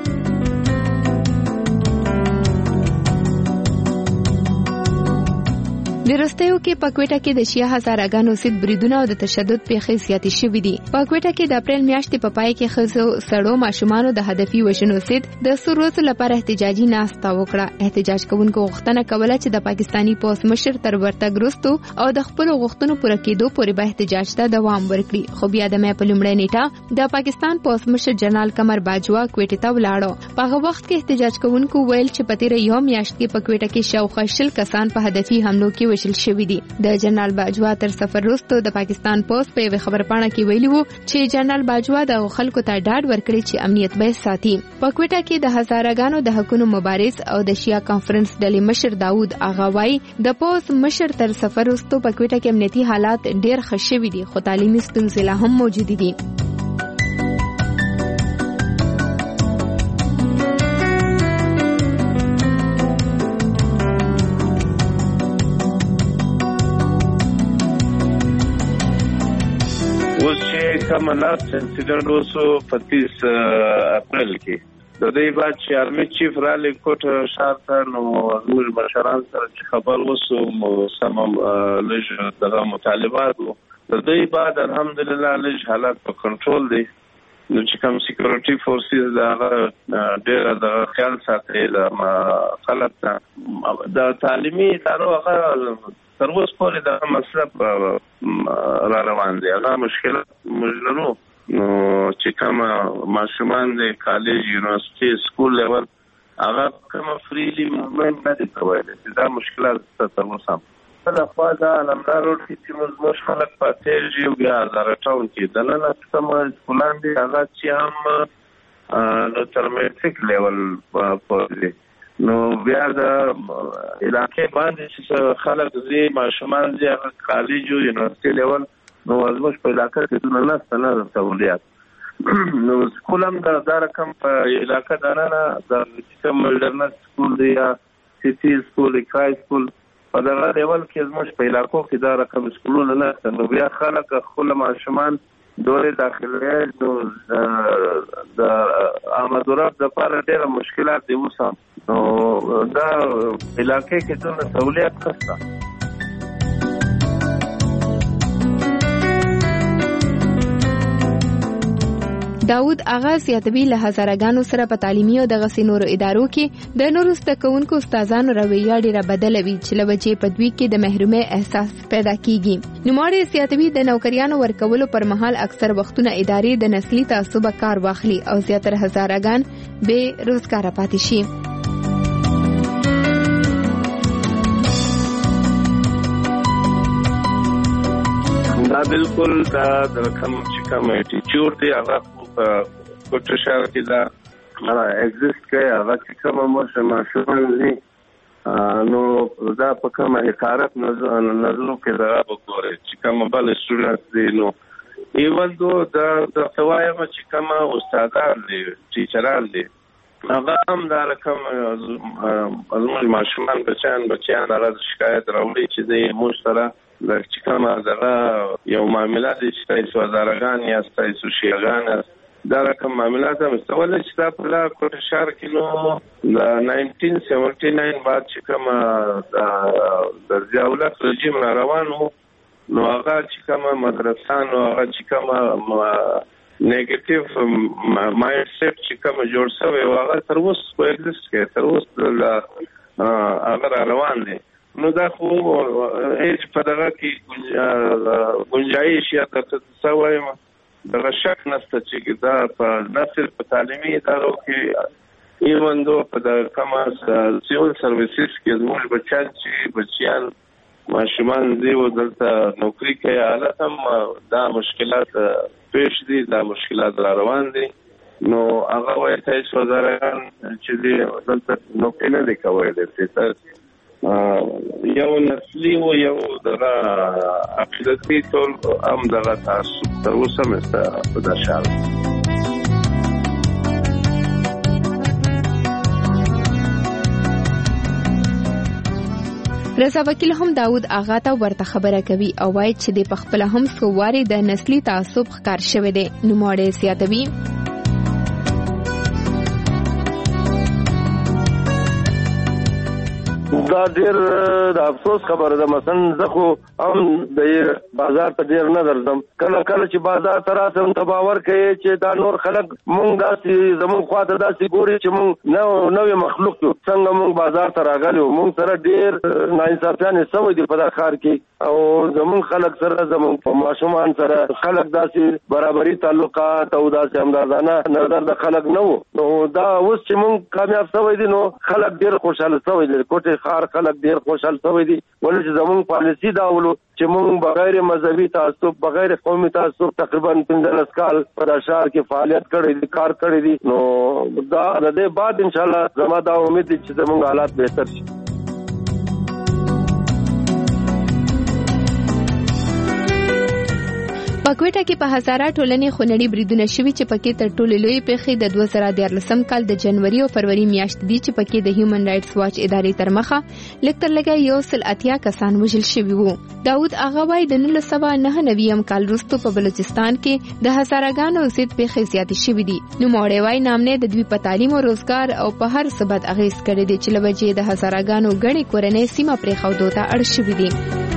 Speaker 3: د رستیو کې په کوټه کې د شیعه هزارګانو ضد بریدونه او د تشدد پیښې زیاتې شوې دي. په کوټه کې د اپریل میاشتې په پای کې ښځو سړو ماشومانو د هدفي وژنو ضد د څو ورځو لپاره احتجاجي ناسته وکړه. احتجاج کوونکو غوښتنه کوله چې د پاکستاني پولیس مشر تر ورتګ وروسته او د خپل غوښتنو پوره کېدو پورې به احتجاج ته دوام ورکړي. خو بیا د مې په لومړۍ نیټه د پاکستان پولیس مشر جنرال قمر باجوا کوټه ته ولاړو. په هغه وخت کې احتجاج کوونکو ویل چې په تیر یو میاشت کې په کوټه کې شاوخوا 10 کسان په هدفي حملو کې شوی دي. د جنرال باجوا تر سفر وروسته د پاکستان پولیس په خبرپاڼه کې ویلي وو چې جنرال باجوا د خلکو ته ډاډ ورکړي چې امنیت به ساتي. په کوټه کې د هزارګانو د حقوقو مبارز او د شیا کانفرنس ډلې مشر داوود اغاوای د پولیس مشر تر سفر وروسته په کوټه کې امنیتي حالات ډېر ښه شوي دي خو تعلیمي ستونزې لا هم موجود دي.
Speaker 6: کوم لاست انسیډنټ وسو 25 اپریل کې د دې بعد چې آرمي چیف را لیکوټ شارته نو موږ مشران سره خبر وسو سم لږ دغه مطالبات د دې بعد الحمدلله لږ حالات په کنټرول دي نو چې کوم سکیورټي فورسز دا ډېر د خیال ساتي د خلک د تعلیمي ادارو هغه تر اوسه پورې د مسله را روان دي هغه مشکلات مجلرو نو چې کوم ماشومان د کالج یونیورسيټي سکول لیول هغه کوم فریلی موومنت نه دي کولای دا مشکلات تر اوسه په خپل د لمدار روډ کې موږ خلک پاتې یو بیا زراټاون کې د نن کوم سکولان دي هغه چې هم نو تر میټریک لیول پورې نو بیا د علاقې باندې چې خلک زی ماشومان زی کالج یونیورسيټي لیول نو زموږ په علاقه کې نه ستنه سہولیات نو سکول هم دا رقم په علاقه دانه د کوم ملډرن سکول دی یا سیټي سکول کای سکول په دغه لیول کې زموږ په علاقو کې دا رقم سکولونه نه نو بیا خلک خپل ماشومان دورې داخلي نو د آمدورات د لپاره ډېر مشکلات دي اوس نو دا علاقې کې څه سہولیات نشته
Speaker 3: داود آغا زیاتوي له هزارګانو سره په تعلیمي او د غسي نورو ادارو کې د نورو ستکونکو استادانو رویه ډیره بدلوي چې لوجې په دوی کې د محرومۍ احساس پیدا کیږي نوموړی زیاتوي د نوکریانو ورکولو پر مهال اکثر وختونه ادارې د نسلي تعصب کار واخلي او زیاتره هزارګان به روزګار پاتې شي
Speaker 6: دا بالکل دا د کوم چې کوم اټیچیوډ دی هغه کوټه شهر کې دا ایگزیست کوي هغه چې کوم ماشومان دي نو دا په کوم حقارت نظر کې دا وګورئ چې کوم بل سټوډنټ دي نو ایون دو د سوایم چې کوم استادان دي ټیچران دي هغه هم دا رقم زموږ ماشومان بچیان راز شکایت راوړي چې د مشترک د چې کومه دغه یو معاملات چې تاسو هزارګان یا تاسو شیعاګان دا رقم معاملات هم استول چې دا په کوټه شهر کې نو د 1979 بعد چې کومه د ضیاءالحق رژیم روان وو نو هغه چې کومه مدرسان او هغه چې کومه نیگیټیو مایند سیټ چې کومه جوړ شوی هغه تر اوسه کوېګزیست کوي تر اوسه هغه روان دي نو دا خو هیڅ په دغه کې گنجائش یا څه وایم دغه شک نشته چې دا په نصر په تعلیمي ادارو کې ایون دو په د کومه سیول سرویسز کې زموږ بچیان ماشومان دی او دلته نوکری کوي حالت هم دا مشکلات پیش دي دا مشکلات را روان دي نو هغه وایي تاسو وزاران چې دی دلته نوکری نه دی کولای چې یو نسلی و یو دغه عقیدتي ټول هم دغه تعصب تر اوسه مسته په دا شال
Speaker 3: رضا وکیل هم داود آغا ته ورته خبره کوي او وایي چې د پخپل هم سوواري د نسلی تعصب ښکار شوی دی نوموړی زیاتوي
Speaker 7: دا ډیر د افسوس خبره ده مثلا زه خو هم د بازار ته ډیر نه درځم کله چې بازار ته راسم ته باور کوي چې دا نور خلک مونږ داسې زمونږ خواته داسې ګوري چې مونږ نوې مخلوق یو څنګه مونږ بازار ته راغلي مونږ سره ډیر ناانصافیانې سوي دي په دا ښار کې او زمونږ خلک سره زمونږ په ماشومان سره خلک داسې برابري تعلقات او داسې همدردانه نظر د خلک نه وو نو دا اوس چې مونږ کامیاب سوي دي نو خلک ډیر خوشاله سوي دي کوټه ښار خلک ډیر خوشاله سوي دي ولې چې زمونږ پالیسي دا ولو چې مونږ بغیر مذهبي تعصب بغیر قومي تعصب تقریبا 15 کال په اشعار کې فعالیت کړې دي کار کړې دي نو دا د دې بعد ان شاء الله زما دا امید دي چې زمونږ حالات بهتر شي
Speaker 3: په کوټه کې په هزاره ټولنې خونړي بریدونه شوي چې پکې تر ټولو لوی پیښې د 2014 کال د جنوري او فروری میاشتې دي چې پکې د هیومن رائټس واچ ادارې تر مخه لکتر لګا 180 کسان وژل شوي وو. داود آغا وای د 1999 کال وروسته په بلوچستان کې د هزارهګانو ضد پیښې زیاتې شوي دي. نو موړې وای نامنه د دوی په تعلیم او روزګار او په هر څه بد اغیز کړی دی چې لوجې د هزارهګانو غړي کورنۍ سیمه پرې خودو ته اړ شوي دي.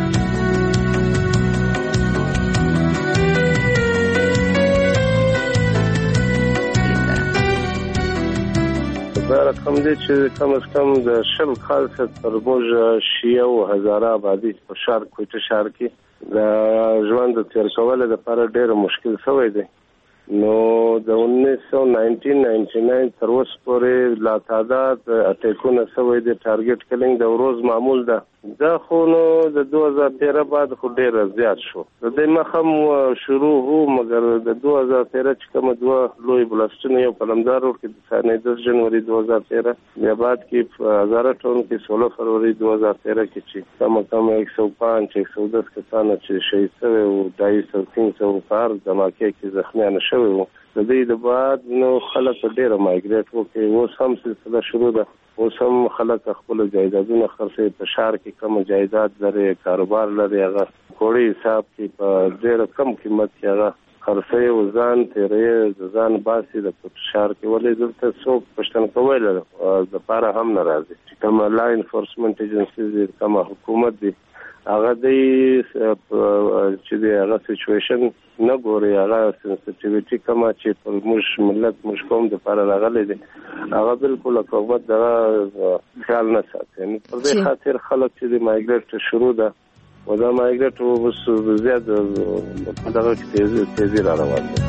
Speaker 6: دا رقم دی چې کم از کم د 10 کال څخه تر موږ شیعه او هزاره آبادي په شهر کوټه شهر کې د ژوند تیر کول لپاره ډېر مشکل شوی دی. نو د 1999 تر اوسه پورې لا تعداد اټیکونه شوی دی. ټارګټ کلینګ د ورځ معمول ده. دا خو نو د 2013 بعد خو ډېر زیات شو. د دې مخم شروع هو مګر د 2013 چې کوم دوه لوی بلاستونه یو په لمدار روډ کې د 10 جنوري 2013 بیا بعد کې هزاره ټاون کې 16 فروری 2013 کې چې کم 105 110 کسان چې شهید شوي او 200 پر دماکه کې زخمیان شوي وو. د دې د بعد نو خلک ډېر مایګریټ وکړي. اوس هم سلسله شروع ده. اوس هم خلک خپل جایدادونه خرڅي. په شهر کې کوم جایداد لري کاروبار لري هغه کوړی حساب کې په ډېر کم قیمت کې هغه خرڅي او ځان تیرې ځان باسي د شهر کې ولې دلته څوک پښتن کوي د لپاره هم ناراضي چې کوم لا انفورسمنت ایجنسیز کوم حکومت دي هغه دی چې هغه سچويشن نه ګوري. هغه سنسټیویټي کما چې پر موږ ملت موږ قوم د لپاره راغلي دي هغه بالکل حکومت دا خیال نه ساتي. په دې خاطر خلک چې د مایګریټ شروع ده او دا مایګریټ اوس زیات په دغه تیزی را روان دي.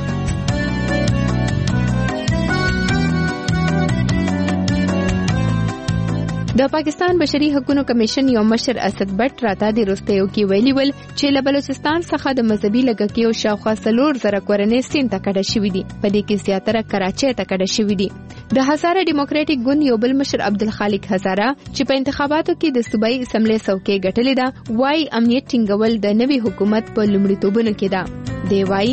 Speaker 3: د پاکستان بشري حقوقو کمیشن یو مشر اسد بټ راته د روستیو کې ویلي ول چې له بلوچستان څخه د مذهبي لګکیو شاوخوا 300 کورنۍ سین ته کډه شوې دي. په دې کې زیاتره کراچۍ ته کډه شوې دي. د هزاره ډیموکراټک ګوند یو بل مشر عبدالخالق هزاره چې په انتخاباتو کې د صوبایي اسمبلی څوکۍ ګټلې ده وای امنیت ټینګول د نوي حکومت په لومړیتوبونو کې ده. دی وای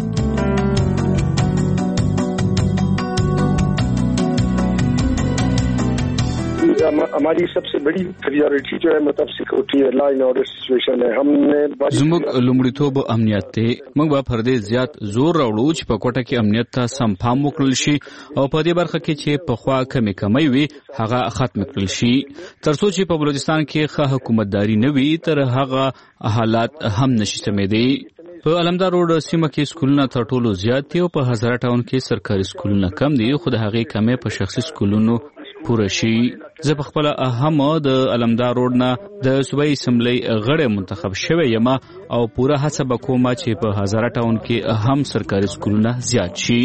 Speaker 9: हमारी सबसे बड़ी प्रायोरिटी जो है मतलब security law and order situation है. हमने
Speaker 8: زموږ لومړیتوب امنیت ته موږ به پر دې زیات زور راوړو چې په کوټه کې امنیت ته سم پام وکړل شي او په دې برخه کې چې په خوا کمی وي هغه ختم کړل شي. ترڅو چې په بلوچستان کې ښه حکومتداري نه وي تر هغه حالات هم نشي سمېدي. په علمدار روډ سیمه کې سکولونه تر ټولو زیات دي او په هزاره ټاون کې سرکاري سکولونه کم دي خو د هغې کمې په شخصي سکولونو پوره شي. زه په خپل هم د علمدار روډ نه د صوبایي اسمبلی غړی منتخب شوی یم او پوره هڅه وکوم چې په هزاره ټاون کې هم سرکاري سکولونه زیات شي.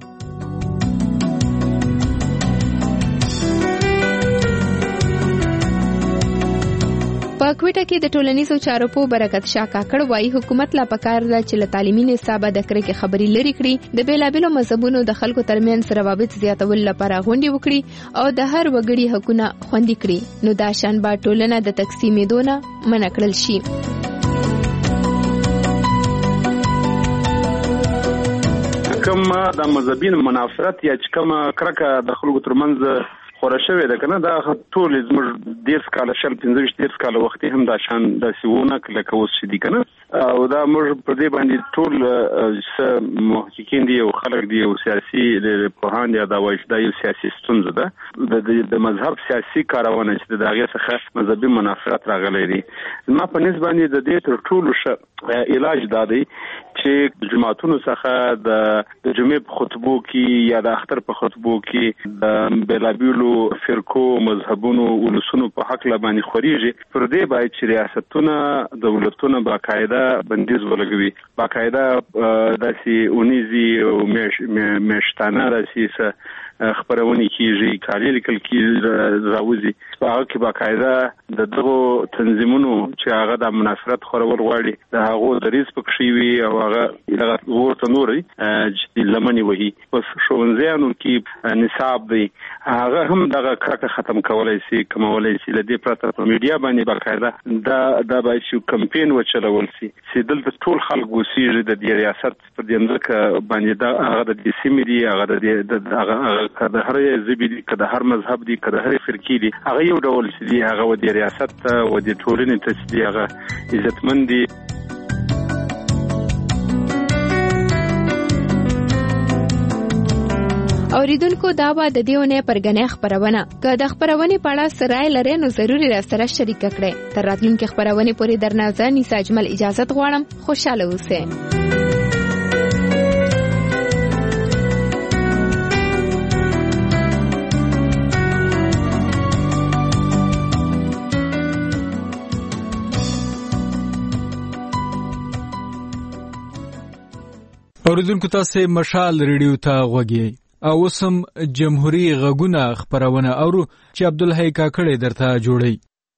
Speaker 3: په کوټه کې د ټولنیزو چارو په برکت شاه کاکړ وایي حکومت لا پکار ده چې له تعلیمي نصاب د کرکې خبري لري کړي د بیلابیلو مذهبونو د خلکو ترمنځ روابط زیاتول لپاره غونډې وکړي او د هر وګړي حقوقونه خوندي کړي. نو دا شان با ټولنه د تقسیمېدو نه منع کړل شي.
Speaker 21: کوم د مذهبي منافرت یا چې کوم کرکه د خلکو ترمنځ خوره شوې ده کنه دا ټول زموږ 10 کال 15 کال وخت هم دا شان د سیونه کله کوس شدي کنه او دا موږ په دې باندې ټول محققین دي او خلک دي او سیاسي پوهان دي دا وایي دا یو سیاسي ستونزه ده د مذهب سیاسي کارونه چې د هغه څخه مذهبي منافرت راغلي دي. ما په نسبت باندې د دې تر ټولو علاج دا دی چې جماعتونو څخه د جمعې په خطبو کې یا د اختر په خطبو کې د بلابیلو فرقو مذهبونو ولسونو په حق لبانې خوريږي پر دې باید چې ریاستونه دولتونه باقاعده بندیز ولګوي باقاعده داسې اونیزي او مشتانه داسې
Speaker 6: خبرونه کیږي کالي لیکل کیږي راوځي هغه کې باقاعده د دغه تنظیمونو چې هغه د منافرت خورول غواړي د هغه د ریس پکښي وي او هغه ورته نوري چې لمنې وهي اوس ښوونځیانو کې نصاب دی هغه هم دغه کارته ختم کولای شي کومولای شي د دې پرته په میډیا باندې باقاعده دا باید شو کمپاین وچلول شي چې دلته ټول خلک وسیږي د دې ریاست په دې اندکه باندې دا هغه د دې سیمې دی هغه د هر ځبې دی که د هر مذهب دی که د هر فرقې دی هغه یو ډول دی هغه و د ریاست و د ټولنې ته دی هغه عزتمن دی.
Speaker 3: اوریدونکو دا به د دیونه پرګنې خبرونه که د خبرونې په اړه سرای لري نو ضروري راسره شریک کړئ. تر راتلونکي خبرونه پورې درنه نيسا اجمل اجازه غواړم. خوشاله اوسئ.
Speaker 1: اوریدونکو تاسو مشال ریډیو ته غوږی او وسم جمهوریت غږونه خبرونه اورو چې عبدالحی کاکړی درته جوړی.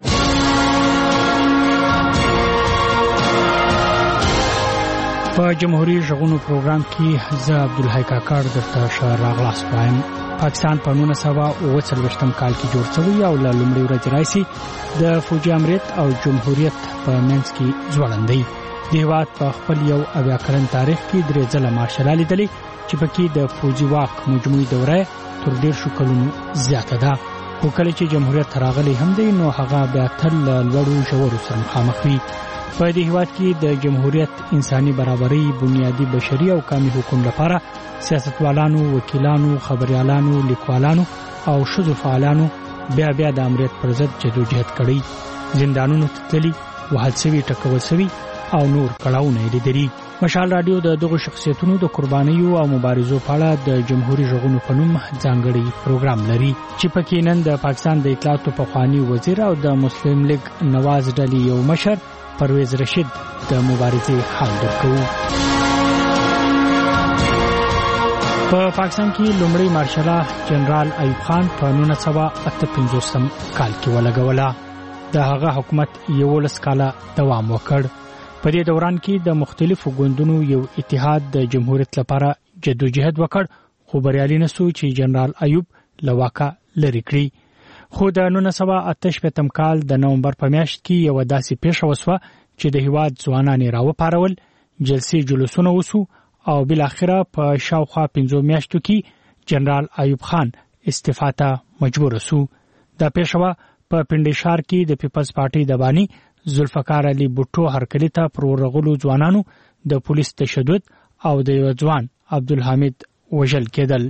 Speaker 4: په جمهوریت غږونو پروګرام کې زه عبدالحی کاکړ درته راغلاس وایم. پاکستان په 1940 کال کې جوړ شوی او له لومړي ورځې راځي د فوجي امریت او جمهوریت په منځ کې ځوړندۍ. د هیواد په خپل یو اویا کلن تاریخ کې درې ځله مارشال لیدلې چې پکې د فوجي واک مجموعي دوره تر ډیر شو کلونو زیاته ده. خو کله چې جمهوریت راغلی هم دی نو هغه بیا تل لوړو ژورو سره مخامخ وي. په دې هیواد کې د جمهوریت انساني برابرۍ بنیادی بشري او قومي حقوق لپاره سیاستوالانو، وکیلانو، خبريالانو، لیکوالانو او شذو فعالانو بیا د امریت پر ضد جدوجہد کړې. زندانونو ته تللي، وهل شوي، ټکول شوي او نور کړهونه لیدلي. مشال رادیو د دغه شخصیتونو د قربانیو او مبارزو په اړه د جمهوریت غږونو په نوم ځانګړي پروګرام لري چې پکې نن د پاکستان د اطلاعاتو پخوانی وزیر او د مسلم لیگ نواز ډلې یو مشر پرویز رشید د مبارزې حال درکوي. په پاکستان کې لومړی مارشال جنرال ایوب خان په 1958 کال کې ولګوله. د هغه حکومت 11 کاله دوام وکړ. په دې دوران کې د مختلفو ګوندونو یو اتحاد د جمهوریت لپاره جدوجہد وکړ خو بریالي نشو چې جنرال ایوب له واکه لرې کړي. خو د 1958 کال د نومبر په میاشت کې یو داسې پیښه وسوه چې د هیواد ځوانان راوپارول، جلسې جلوسونه وسو او بل اخره په شاوخوا 15 میاشتو کې جنرال ایوب خان استعفا ته مجبور شو. دا پیښه په پندشار کې د پیپلز پارټي د بانی ذوالفقار علي بوټو هرکلی ته پر ورغلو ځوانانو د پولیس تشدد او د یو ځوان عبدالحمید وژل کېدل.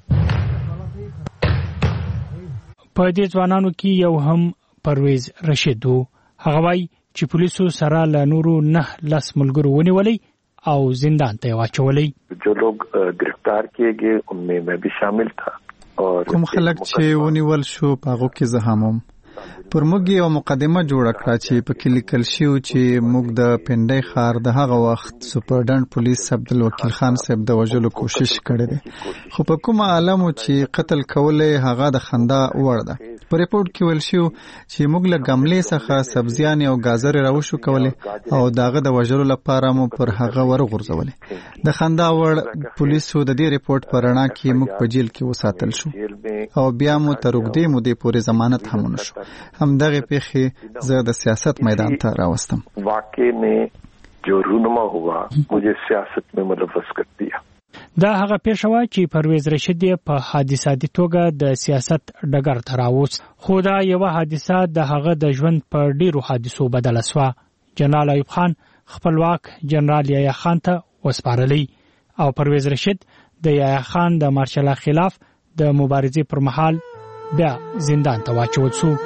Speaker 4: په دې ځوانانو کې یو هم پرویز رشید وو. هغه وایي چې پولیسو سره له نورو 9 ملګرو ونیولې او زندان ته واچولې.
Speaker 10: جو لوگ گرفتار کیے گئے ان میں میں بھی شامل تھا.
Speaker 29: کوم خلک چې ونیول شو په هغه کې زه هم پر موږ یو مقدمه جوړ کړه چې په کې لیکل شوی چې موږ د پندای خار د هغه وخت سپرډنټ پولیس عبدالوکیل خان صاحب د وژلو کوشش کړې ده خو په کومه عالمو چې قتل کولې هغه د خندا وړ ده. په ریپورت کې ویل شو چې موږ له ګملې څخه سبزیان او گازر راوښو کولې او داغه د وژلو لپاره مو پر هغه ورغورځولې. د خندا وړ پولیسو د دې ریپورت پر اړه کې موږ په جیل کې وساتل شو او بیا مو تر وګړي مو د پورې ضمانت هم نشو. هم دغه پیښې زه د سیاست میدان ته راوستم.
Speaker 10: واقع में जो रूनमा हुआ मुझे सियासत में मुलव्वस कर दिया.
Speaker 4: دا هغه پیښه وه چې پرویز رشید په حادثاتي توګه د سیاست ډګر ته راوست. خو دا یوه حادثه د هغه د ژوند په ډیرو حادثو بدله شوه. جنرال ایوب خان خپلواک جنرال یحیی خان ته وسپارلی او پرویز رشید د یحیی خان د مارشال خلاف د مبارزې پر مهال بیا زندان ته واچول شو.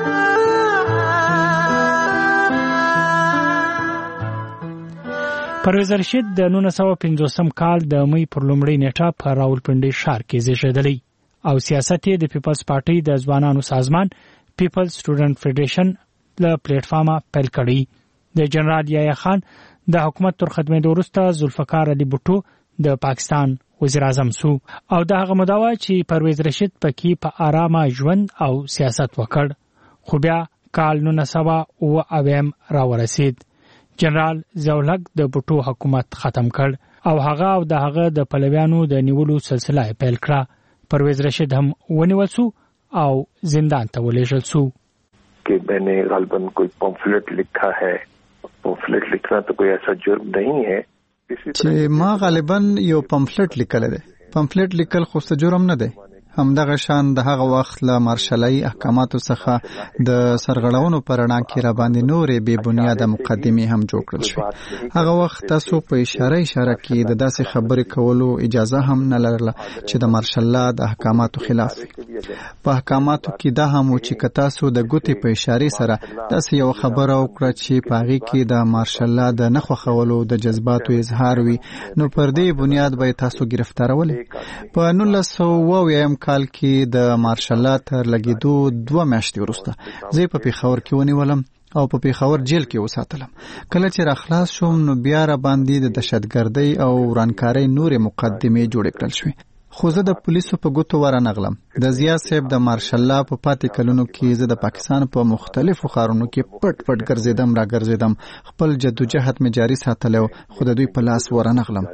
Speaker 4: پرویز رشید د 1950 کال د مې پر لومړۍ نیټه په راولپنډي ښار کې زیږیدلی او سیاست یې د پیپلز پارټي د ځوانانو سازمان پیپلز سټوډنټ فدریشن له پلیټ فارمه پیل کړی. د جنرال یحیی خان د حکومت تر ختمېدو وروسته ذوالفقار علي بوټو د پاکستان وزیر اعظم سو او د هغه مدعا چې پرویز رشید پکې په آرامه ژوند او سیاست وکړ خو بیا کال 1990 راورسید. جنرال ضیاءالحق د بوټو حکومت ختم کړ او هغه او د هغه د پلویانو د نیولو سلسله پیل کړه. پرویز رشید هم ونیول سو او زندان ته ولېږل سو.
Speaker 10: कि मैंने गालबन कोई पम्फलेट लिखा है, पम्फलेट लिखना तो कोई ऐसा जुर्म नहीं है.
Speaker 29: چې ما غالبا یو پمفلټ لیکل دی. پمفلټ لیکل خو څه جرم نه دی. همدغه شان د هغه وخت له مارشالي احکاماتو څخه د سرغړونو پر اړه کې را باندې نورې بې بنیاده مقدمې هم جوړ کړل شوې. هغه وخت تاسو په اشاره کې د داسې خبرې کولو اجازه هم نه لرله چې د مارشال د احکاماتو خلاف وي. په احکاماتو کې دا هم و چې تاسو د ګوتې په اشاره سره داسې یو خبره وکړه چې په هغې کې د مارشال د نه خوښولو د جذباتو اظهار وي نو پر دې بنیاد به تاسو ګرفتارولې. په 1990 کال کې د مارشال تر لګیدو 2 میاشتې وروسته زه په پیښور کې ونیولم او په پیښور جیل کې وساتلم. کله چې را خلاص شوم نو بیا را باندې د دهشتګردۍ او ورانکارۍ نورې مقدمې جوړې کړل شوې. خو زه د پولیسو په ګوتو ورنغلم. د ضیا صاحب د مارشال په پاتې کلونو کې زه د پاکستان په مختلفو ښارونو کې پټ پټ ګرځېدم را ګرځېدم. خپل جدوجهد مې جاري ساتلی خو د دوی په لاس ورنغلم.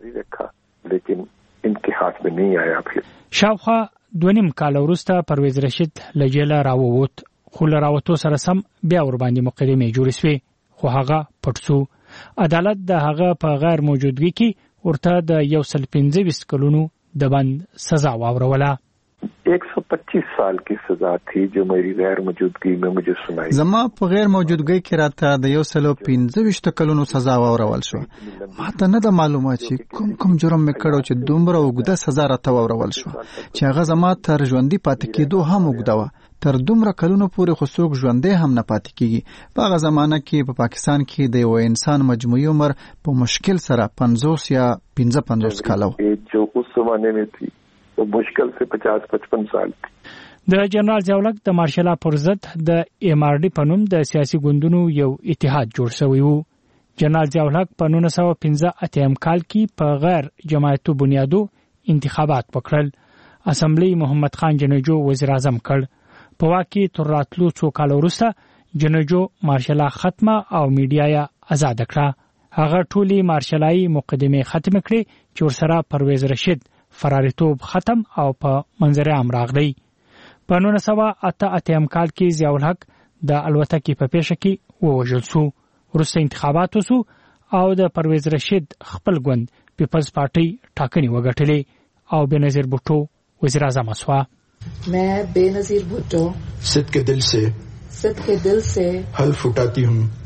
Speaker 29: شاوخوا 2.5 کال وروسته پرویز رشید له جیله راووت خو له راوتو سره سم بیا ور باندې مقدمې جوړې شوې خو هغه پټ شو. عدالت د هغه په غیر موجودګۍ کې ورته د 125 کلونو د بند سزا واوروله.
Speaker 10: 125 साल की सजा थी जो मेरी गैर मौजूदगी में मुझे सुनाई.
Speaker 29: زما په غیر موجودګۍ کې راته د 125 کلونو سزا واورول شو. ماته نه د معلومه چې کوم جرم مې کړو چې دومره وګده سزا راته واورول شو چې هغه زما تر ژوندۍ پاتې کېدو هم وګده و. تر دومره کلونو پورې خو څوک ژوندی هم نه پاتې کیږي. په هغه زمانه کې په پاکستان کې د یو انسان مجموعي عمر په مشکل سره 50 یا 55 کال و.
Speaker 10: جو اس زمانه में थी वो मुश्किल से 50-55 साल थी.
Speaker 4: د جنرال ضیاءالحق د مارشال پر ضد د ایم آر ډي په نوم د سیاسي ګوندونو یو اتحاد جوړ شوی و. جنرال ضیاءالحق په 1985 کال کې په غیر جماعتي بنیادو انتخابات وکړل. اسمبلی محمد خان جنجو وزیر اعظم کړ. په واکي تر راتلو 2 کال وروسته جنجو مارشال ختمه او میډیا یې آزاد کړه. هغه ټولي مارشالای مقدمه ختم کړې چې ورسره پرویز رشید فراریتوب ختم او په منظر عام راغلی. په 1988 کال کې ضیاءالحق د الوتکې په پیښه کې ووژل شو. وروسته انتخابات وشو او د پرویز رشید خپل ګوند پیپلز پارټي ټاکنې وګټلې او بېنظیر بوټو وزیر اعظم شو.
Speaker 12: मैं बेनजीर भुट्टो
Speaker 13: सिद्ध के दिल से हल्फ उठाती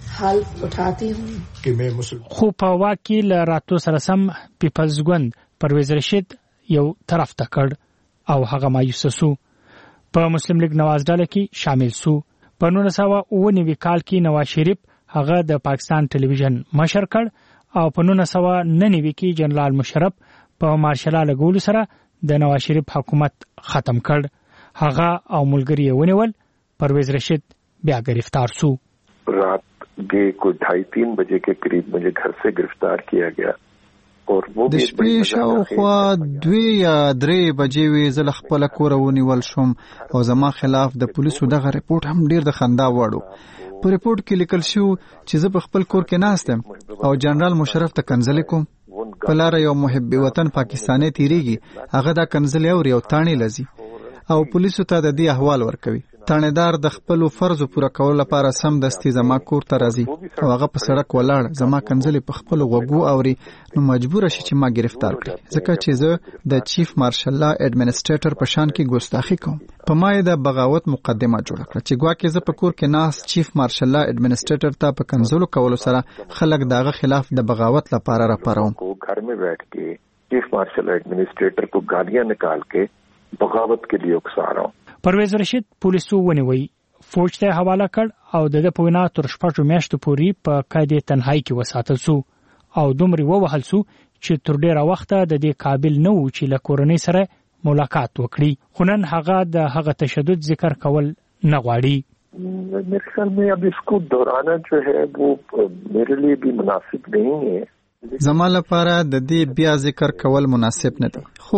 Speaker 13: हूँ कि मैं मुसलमान.
Speaker 4: خو په واکي له راتلو سره سم پیپلز ګوند پرویز رشید یو طرف ته کړ او هغه مایوس شو. په مسلم لیگ نواز ډله کې شامل شو. په 1999 کال کې نواز شریف هغه د پاکستان ټلویزیون مشر کړ او په 1999 کې جنرال مشرف په مارشال لګول سره د نواز شریف حکومت ختم کړ. هغه او ملګری یې ونیول. پرویز رشید بیا گرفتار شو.
Speaker 10: رات के कोई 2:30 बजे के करीब मुझे घर से गिरफ्तार किया गया.
Speaker 29: د شپې شاوخوا 2 یا 3 بجې وې زه له خپله کوره ونیول شوم او زما خلاف د پولیسو دغه رپورټ هم ډیر د خندا وړ و. په رپورټ کې لیکل شو چې زه په خپل کور کې ناست یم او جنرال مشرف ته کنځلې کوم. په لاره یو محب وطن پاکستاني تیریږي هغه دا کنځلې اوري او تاڼې لذي او پولیسو ته د دې احوال ورکوي. تانیدار د خپل فرض پوره کولو لپاره سم دستي زما کور ته راځي او هغه په سړک ولاړ زما کنځلې په خپل غوږو اوري نو مجبور شي چې ما گرفتار کړي ځکه چې زه د چیف مارشال اډمنسټریټر په شان کې ګستاخی کوم. په ما د بغاوت مقدمه جوړه کړه چې ګواکې زه په کور کې ناس چیف مارشال اډمنسټریټر ته په کنځلو کولو سره خلک داغه خلاف د بغاوت لپاره راپاروم.
Speaker 10: घर में बैठ के चीफ मार्शल एडमिनिस्ट्रेटर को गालियां निकाल के बगावत के लिए उकसा रहा हूं.
Speaker 4: پرویز رشید پولیسو ونیوي. فوج ته حواله کړ او د په وینا تر 6 میاشتو پورې په قید تنهایی کې وساتل شو او دومره ووهل شو چې تر ډیره وخته د دې قابل نه و چې له کورنۍ سره ملاقات وکړي. خو نن هغه د هغه تشدد ذکر کول نه غواړي.
Speaker 10: मेरे ख्याल में अब इसको दोहराना जो है वो मेरे लिए भी मुनासिब नहीं है.
Speaker 29: زما لپاره د دې بیا ذکر کول مناسب نه دی، خو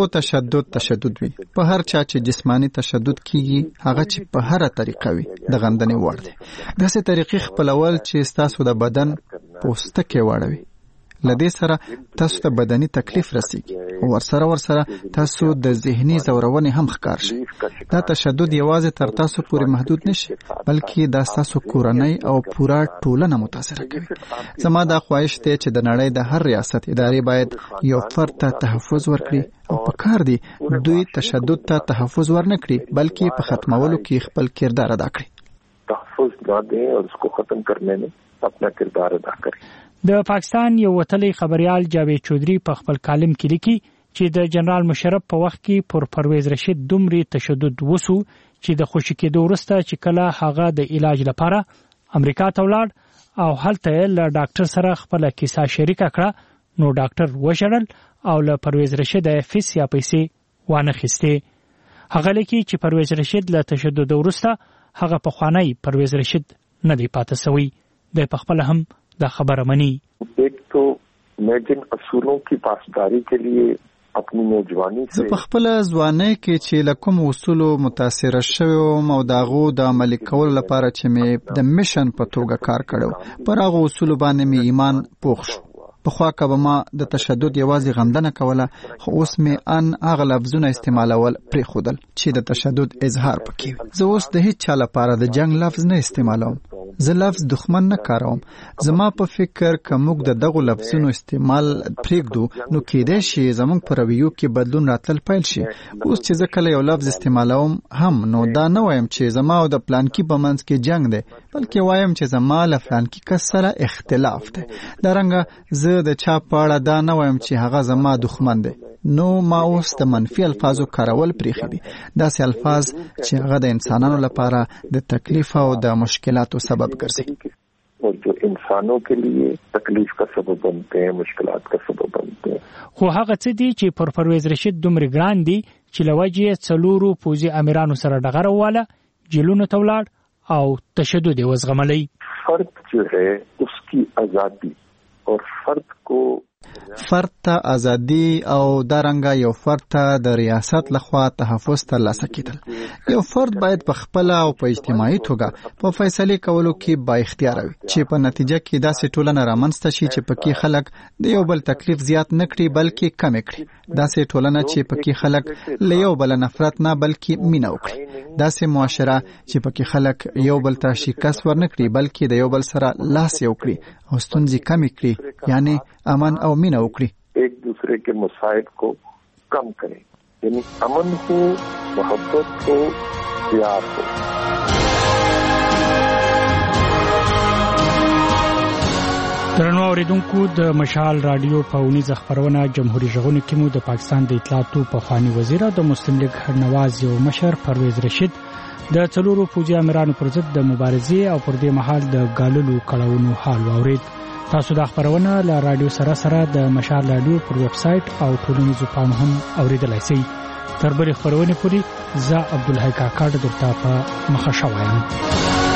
Speaker 29: تشدد وي. په هر چا چې جسمانی تشدد کیږي هغه چې په هر طریقه وي د غندنې وړ دی. داسې طریقې خپلول چې تاسو د بدن پوستکی واړوي، لدې سره تاسو ته بدني تکلیف رسیږي او ورسره تاسو د ذهني زورونې هم ښکار شي. دا تشدد یوازې تر تاسو پورې محدود نشي، بلکې دا تاسو کورنۍ او پورا ټولنه متاثر کوي. زما دا خواهش دی چې د نړۍ د هر ریاست ادارې باید یو فرد ته تحفظ ورکړي او په کار دی دوی تشدد ته تحفظ ورنکړي، بلکې په ختمولو کې خپل کردار ادا کړي.
Speaker 10: تحفظ نه دی او اسکو ختم کرنے میں اپنا کردار ادا کړي.
Speaker 4: د پاکستان یو وتلی خبريال جاوید چودري په خپل کالم کې لیکي چې د جنرال مشرف په وخت کې پر پرویز رشید دومره تشدد وسو چې د خوشی کېدو وروسته چې کله هغه د علاج لپاره امریکا ته ولاړ او هلته له ډاکټر سره خپل کیسه شریکه کړه، نو ډاکټر وژړل او له پرویز رشید فیس یا پیسې وانه خسته. هغه لیکي چې پرویز رشید له تشدد وروسته هغه په خوانی پرویز رشید نه دی پاتې سوی. د خپل هم دا خبره منی.
Speaker 10: ایک تو میں جن اصولوں کی پاسداری کے لیے اپنی نوجوانی سے
Speaker 29: په خپل ځوانۍ کې چې لکم اصول متاثر شوم او داغو د عملي کول لپاره چې مې د میشن په توګه کار کړو، پر هغه اصول باندې مې ایمان پوخ شو. په خوا کې به ما د تشدد یوازې غندنه کوله، خو اوس مې هغه لفظونه استعمالول پرېښودل چې د تشدد اظهار پکې وي. زه اوس د هیڅ چا لپاره د جنگ لفظ نه استعمالوم، زه لفظ دښمن نه کاروم. زما په فکر که موږ د دغو لفظونو استعمال پرېږدو نو کېدای شي زموږ په رویو کې بدلون راتلل پیل شي. اوس چې زه کله یو لفظ استعمالوم هم نو دا نه وایم چې زما او د پلانکی په منځ کې جنگ دی، بلکې وایم چې زما له فلانکی کس سره اختلاف دی. دارنګه زه د چا په اړه دا نه وایم چې هغه زما دښمن دی. نو ما اوس د منفي الفاظو کارول پرېښي دي، داسې الفاظ چې هغه د انسانانو لپاره د تکلیف او د مشکلاتو سبب ګرځي
Speaker 10: اور جو انسانوں کے لیے تکلیف کا سبب بنتے ہیں، مشکلات کا سبب بنتے ہیں.
Speaker 4: خو هغه څه دي چې پر پرویز رشید دومره ګران دي چې لوجه څلورو پوزي امیرانو سره ډغره واله جیلونو ته ولاړ او تشدد وزغملی.
Speaker 10: فرد جو ہے اس کی آزادی اور فرد کو
Speaker 29: فرد ته ازادي او دارنګه یو فرد ته د ریاست لخوا تحفظ ترلاسه کیدل. یو فرد باید په خپل او په اجتماعي توګه په فیصله کولو کې با اختیار وي چې په نتیجه کې داسې ټولنه رامنځته شي چې پکې خلک د یو بل تکلیف زیات نه کړي بلکې کم کړي. داسې ټولنه چې پکې خلک له یو بل نفرت نه بلکې مینه وکړي. داسې معاشره چې پکې خلک یو بل ته شکست ورنکړي بلکې د یو بل سره لاس یو کړي او ستونزې کم کړي، یعنی امن او مینه وکړي.
Speaker 10: ایک دوسرے کے مصائب کو کم کریں، یعنی امن ہو، محبت ہو، پیار ہو.
Speaker 4: درنو اوریدونکو، د مشال رادیو په اونیزه خبرونه جمهوریت ژغورنې کې مو د پاکستان د اطلاعاتو پخوانی وزیر او د مسلم لیگ نواز یو مشر پرویز رشید د څلورو پوځي امیرانو پر ضد د مبارزې او پر دې مهال د ګاللو کړهونو حال واورید. تاسو د خبرونه له رادیو سره د مشال رادیو پر ویب سټ او ټولنیزو پاڼو هم اوریدلای شئ. تر بلې خبرونه پوری زه عبدالحی کاکړ درته په مخه شوایم.